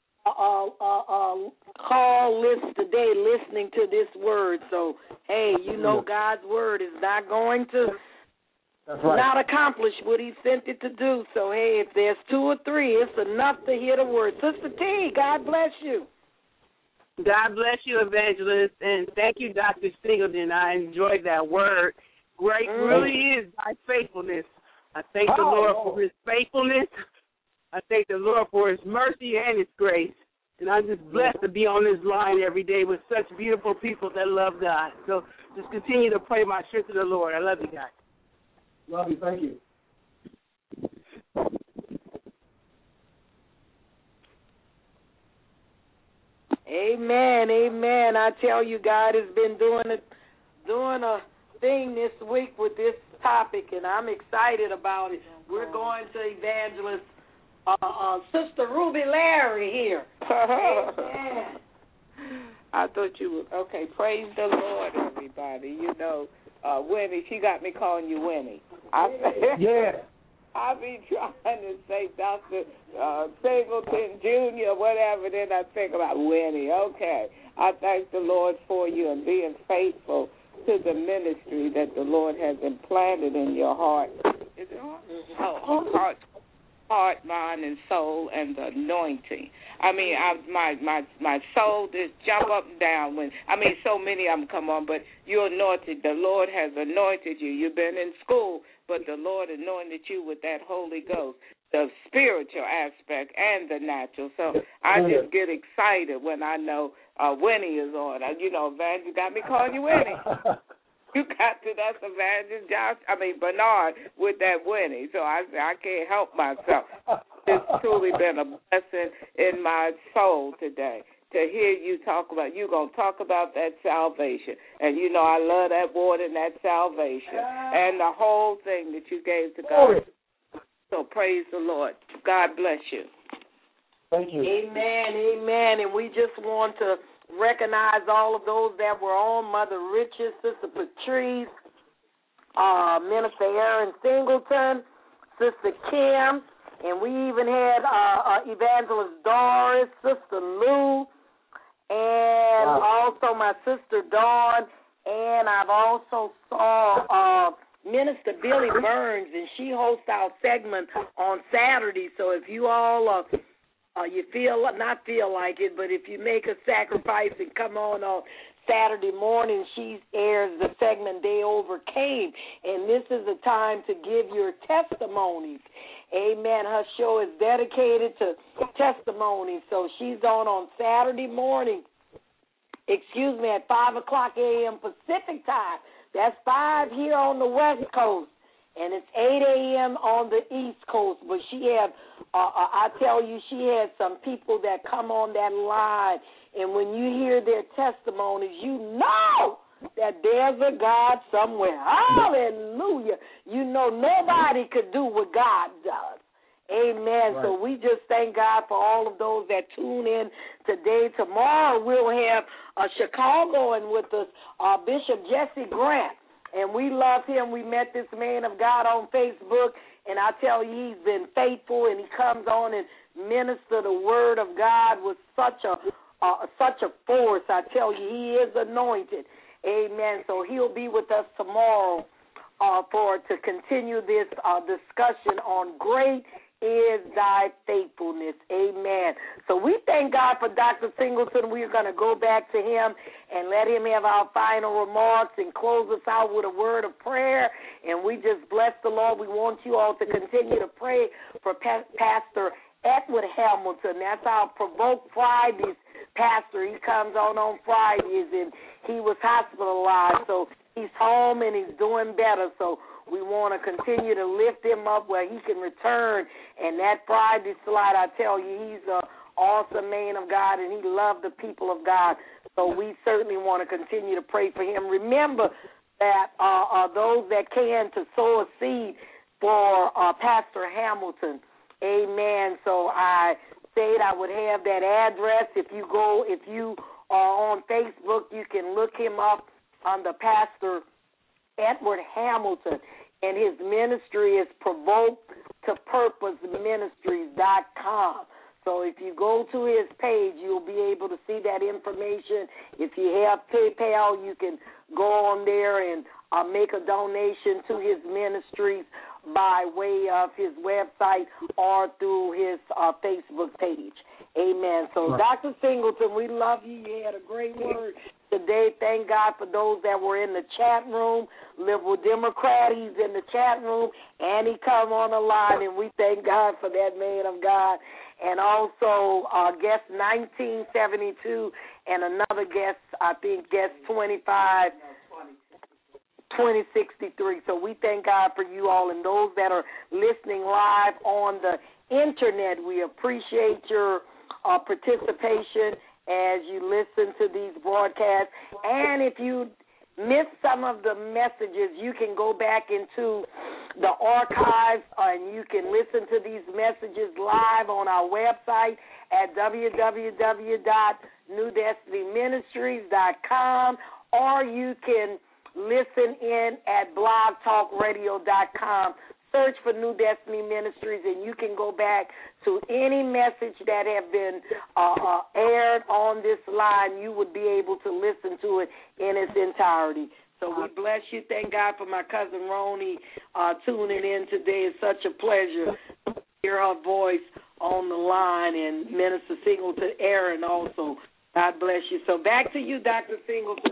call list today listening to this word. So, hey, you know God's word is not going to not accomplish what he sent it to do. So, hey, if there's two or three, it's enough to hear the word. Sister T, God bless you. God bless you, Evangelist, and thank you, Dr. Singleton. I enjoyed that word. Great really is thy faithfulness. I thank the Lord for his faithfulness. I thank the Lord for his mercy and his grace. And I'm just blessed to be on this line every day with such beautiful people that love God. So just continue to pray my strength to the Lord. I love you guys. Love you. Thank you. Amen, amen. I tell you, God has been doing a thing this week with this topic, and I'm excited about it. We're going to Evangelist Sister Ruby Larry here. Amen. I thought you were, okay, praise the Lord, everybody. You know, Winnie, she got me calling you Winnie. Yeah. I be trying to say Dr. Singleton Jr., whatever, then I think about Winnie. Okay. I thank the Lord for you and being faithful to the ministry that the Lord has implanted in your heart. Is it heart? Heart, mind, and soul, and the anointing. I mean, my soul just jump up and down when, so many of them come on, but you're anointed. The Lord has anointed you. You've been in school, but the Lord anointed you with that Holy Ghost, the spiritual aspect and the natural. So I just get excited when I know Winnie is on. Evangelist got me calling you Winnie. You got to, that's Evangelist Bernard with that Winnie. So I can't help myself. It's truly been a blessing in my soul today to hear you talk about, you're going to talk about that salvation. And, I love that word and that salvation and the whole thing that you gave to God. So praise the Lord. God bless you. Thank you. Amen. And we just want to recognize all of those that were on, Mother Richards, Sister Patrice, Minister Aaron Singleton, Sister Kim, and we even had Evangelist Doris, Sister Lou, and also my sister Dawn, and I've also saw Minister Billy Burns, and she hosts our segment on Saturday. So if you all you not feel like it, but if you make a sacrifice and come on Saturday morning, she airs the segment They Overcame, and this is the time to give your testimonies. Amen. Her show is dedicated to testimonies, so she's on Saturday morning, at 5 o'clock a.m. Pacific time. That's 5 here on the West Coast, and it's 8 a.m. on the East Coast. But she had, I tell you, she had some people that come on that line, and when you hear their testimonies, you know that there's a God somewhere. Hallelujah. Nobody could do what God does. Amen. Right. So we just thank God for all of those that tune in today. Tomorrow we'll have a Chicagoan with us, Bishop Jesse Grant, and we love him. We met this man of God on Facebook, and I tell you, he's been faithful, and he comes on and minister the word of God with such a force. I tell you, he is anointed. Amen. So he'll be with us tomorrow to continue this discussion on great is thy faithfulness. Amen. So we thank God for Dr. Singleton. We're going to go back to him and let him have our final remarks and close us out with a word of prayer. And we just bless the Lord. We want you all to continue to pray for Pastor Edward Hamilton. That's our Provoke Fridays pastor. He comes on Fridays, and he was hospitalized. So he's home and he's doing better. So we want to continue to lift him up where he can return. And that Friday slide, I tell you, he's an awesome man of God, and he loved the people of God. So we certainly want to continue to pray for him. Remember that those that can to sow a seed for Pastor Hamilton. Amen. So I said I would have that address. If you are on Facebook, you can look him up under Pastor Edward Hamilton, and his ministry is ProvokeToPurposeMinistries.com. So if you go to his page, you'll be able to see that information. If you have PayPal, you can go on there and make a donation to his ministries by way of his website or through his Facebook page. Amen. So, Dr. Singleton, we love you. You had a great word today. Thank God for those that were in the chat room. Liberal Democrat, he's in the chat room, and he come on the line, and we thank God for that man of God. And also guest 1972 and another guest, I think guest 2063. So we thank God for you all, and those that are listening live on the internet, we appreciate your participation as you listen to these broadcasts. And if you miss some of the messages, you can go back into the archives and you can listen to these messages live on our website at www.newdestinyministries.com, or you can listen in at blogtalkradio.com. search for New Destiny Ministries, and you can go back to any message that have been aired on this line. You would be able to listen to it in its entirety. So we bless you. Thank God for my cousin Roni tuning in today. It's such a pleasure to hear her voice on the line, and Minister Singleton, Aaron also. God bless you. So back to you, Dr. Singleton.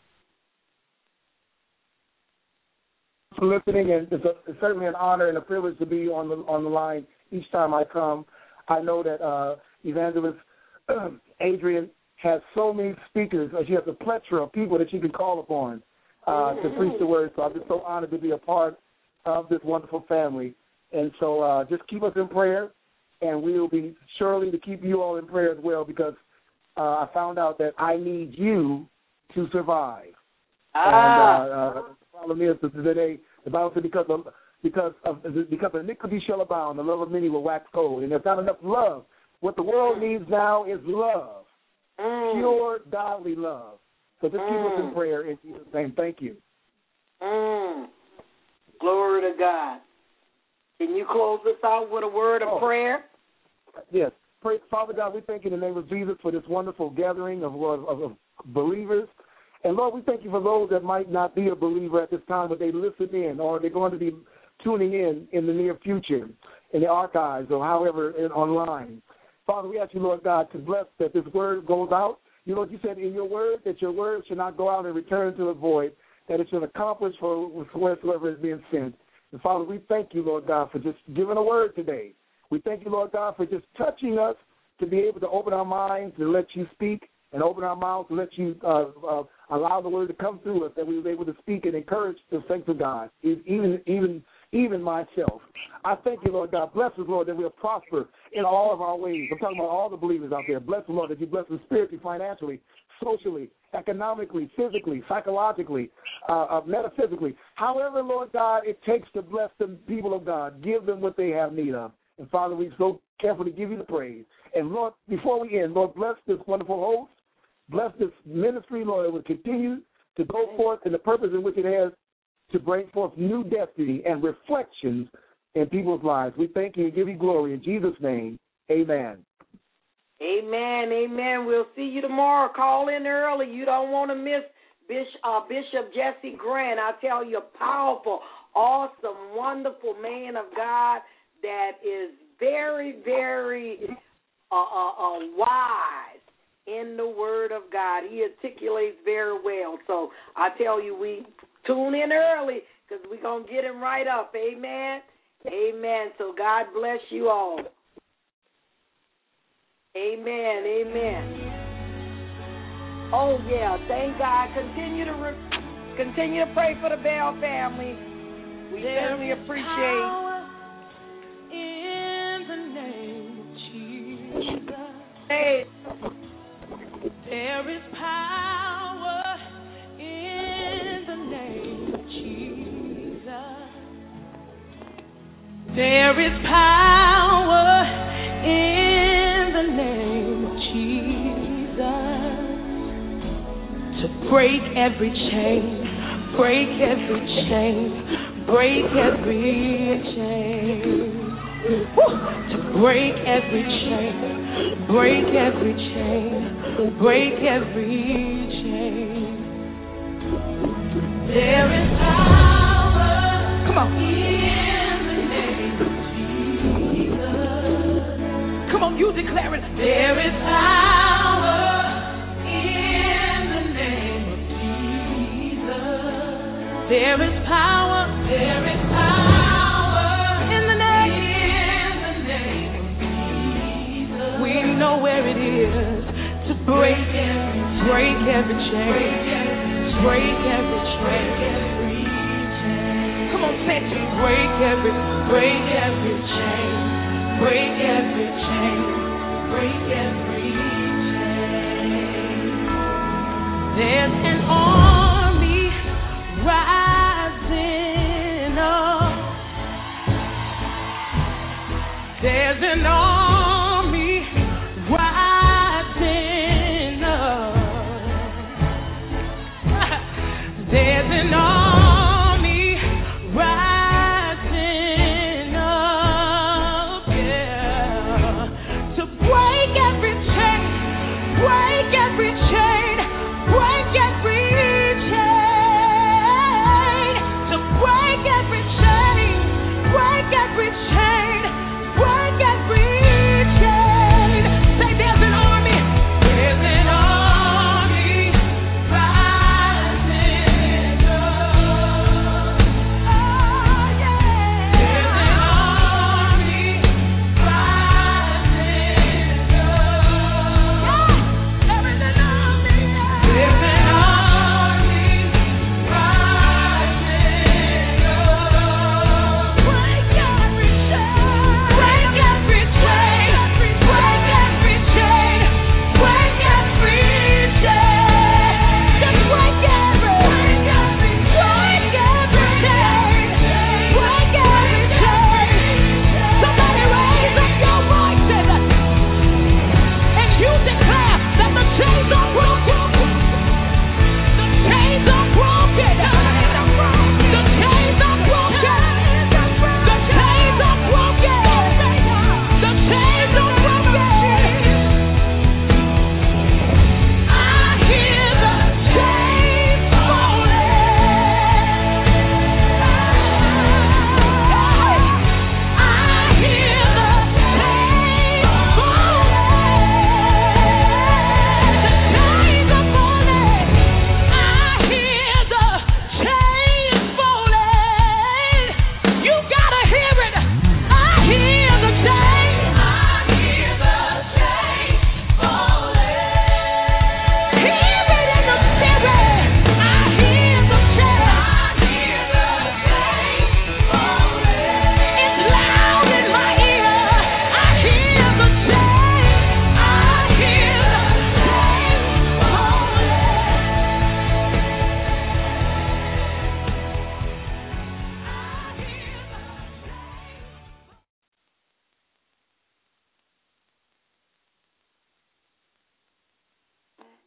For listening, and it's certainly an honor and a privilege to be on the line each time I come. I know that Evangelist Adrian has so many speakers. She has a plethora of people that she can call upon to preach the word. So I'm just so honored to be a part of this wonderful family. And so just keep us in prayer, and we will be surely to keep you all in prayer as well, because I found out that I need you to survive. And the problem is that today the Bible said because iniquity shall abound, the love of many will wax cold, and there's not enough love. What the world needs now is love, pure, godly love. So just keep us in prayer in Jesus' name. Thank you. Glory to God. Can you close us out with a word of prayer? Yes. Father God, we thank you in the name of Jesus for this wonderful gathering of believers. And, Lord, we thank you for those that might not be a believer at this time, but they listen in, or they're going to be tuning in the near future, in the archives or however online. Father, we ask you, Lord God, to bless that this word goes out. You know, you said in your word that your word should not go out and return to the void, that it should accomplish for whatsoever is being sent. And, Father, we thank you, Lord God, for just giving a word today. We thank you, Lord God, for just touching us to be able to open our minds to let you speak, and open our mouths to let you allow the word to come through us, that we were able to speak and encourage the saints of God, even myself. I thank you, Lord God. Bless us, Lord, that we'll prosper in all of our ways. I'm talking about all the believers out there. Bless us, Lord, that you bless us spiritually, financially, socially, economically, physically, psychologically, metaphysically. However, Lord God, it takes to bless the people of God. Give them what they have need of. And, Father, we so carefully give you the praise. And, Lord, before we end, Lord, bless this wonderful host. Bless this ministry, Lord. It will continue to go forth in the purpose in which it has to bring forth new destiny and reflections in people's lives. We thank you and give you glory. In Jesus' name, amen. Amen, amen. We'll see you tomorrow. Call in early. You don't want to miss Bishop Jesse Grant. I tell you, a powerful, awesome, wonderful man of God that is very, very wise in the Word of God. He articulates very well. So I tell you, we tune in early because we're going to get him right up. Amen. Amen. So God bless you all. Amen. Amen. Oh, yeah. Thank God. Continue to pray for the Bell family. We certainly appreciate in the name of Jesus. Hey. There is power in the name of Jesus. There is power in the name of Jesus to break every chain, break every chain, break every chain. To break every chain, break every chain, break every chain. There is power. Come on. In the name of Jesus. Come on, you declare it. There is power in the name of Jesus. There is power. There is power. We know where it is to break every chain, break every chain. Come on, say it. Break every chain, break every chain, break every chain. There's an army rising up. There's an army rising up. There's an army rising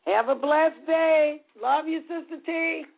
Have a blessed day. Love you, Sister T.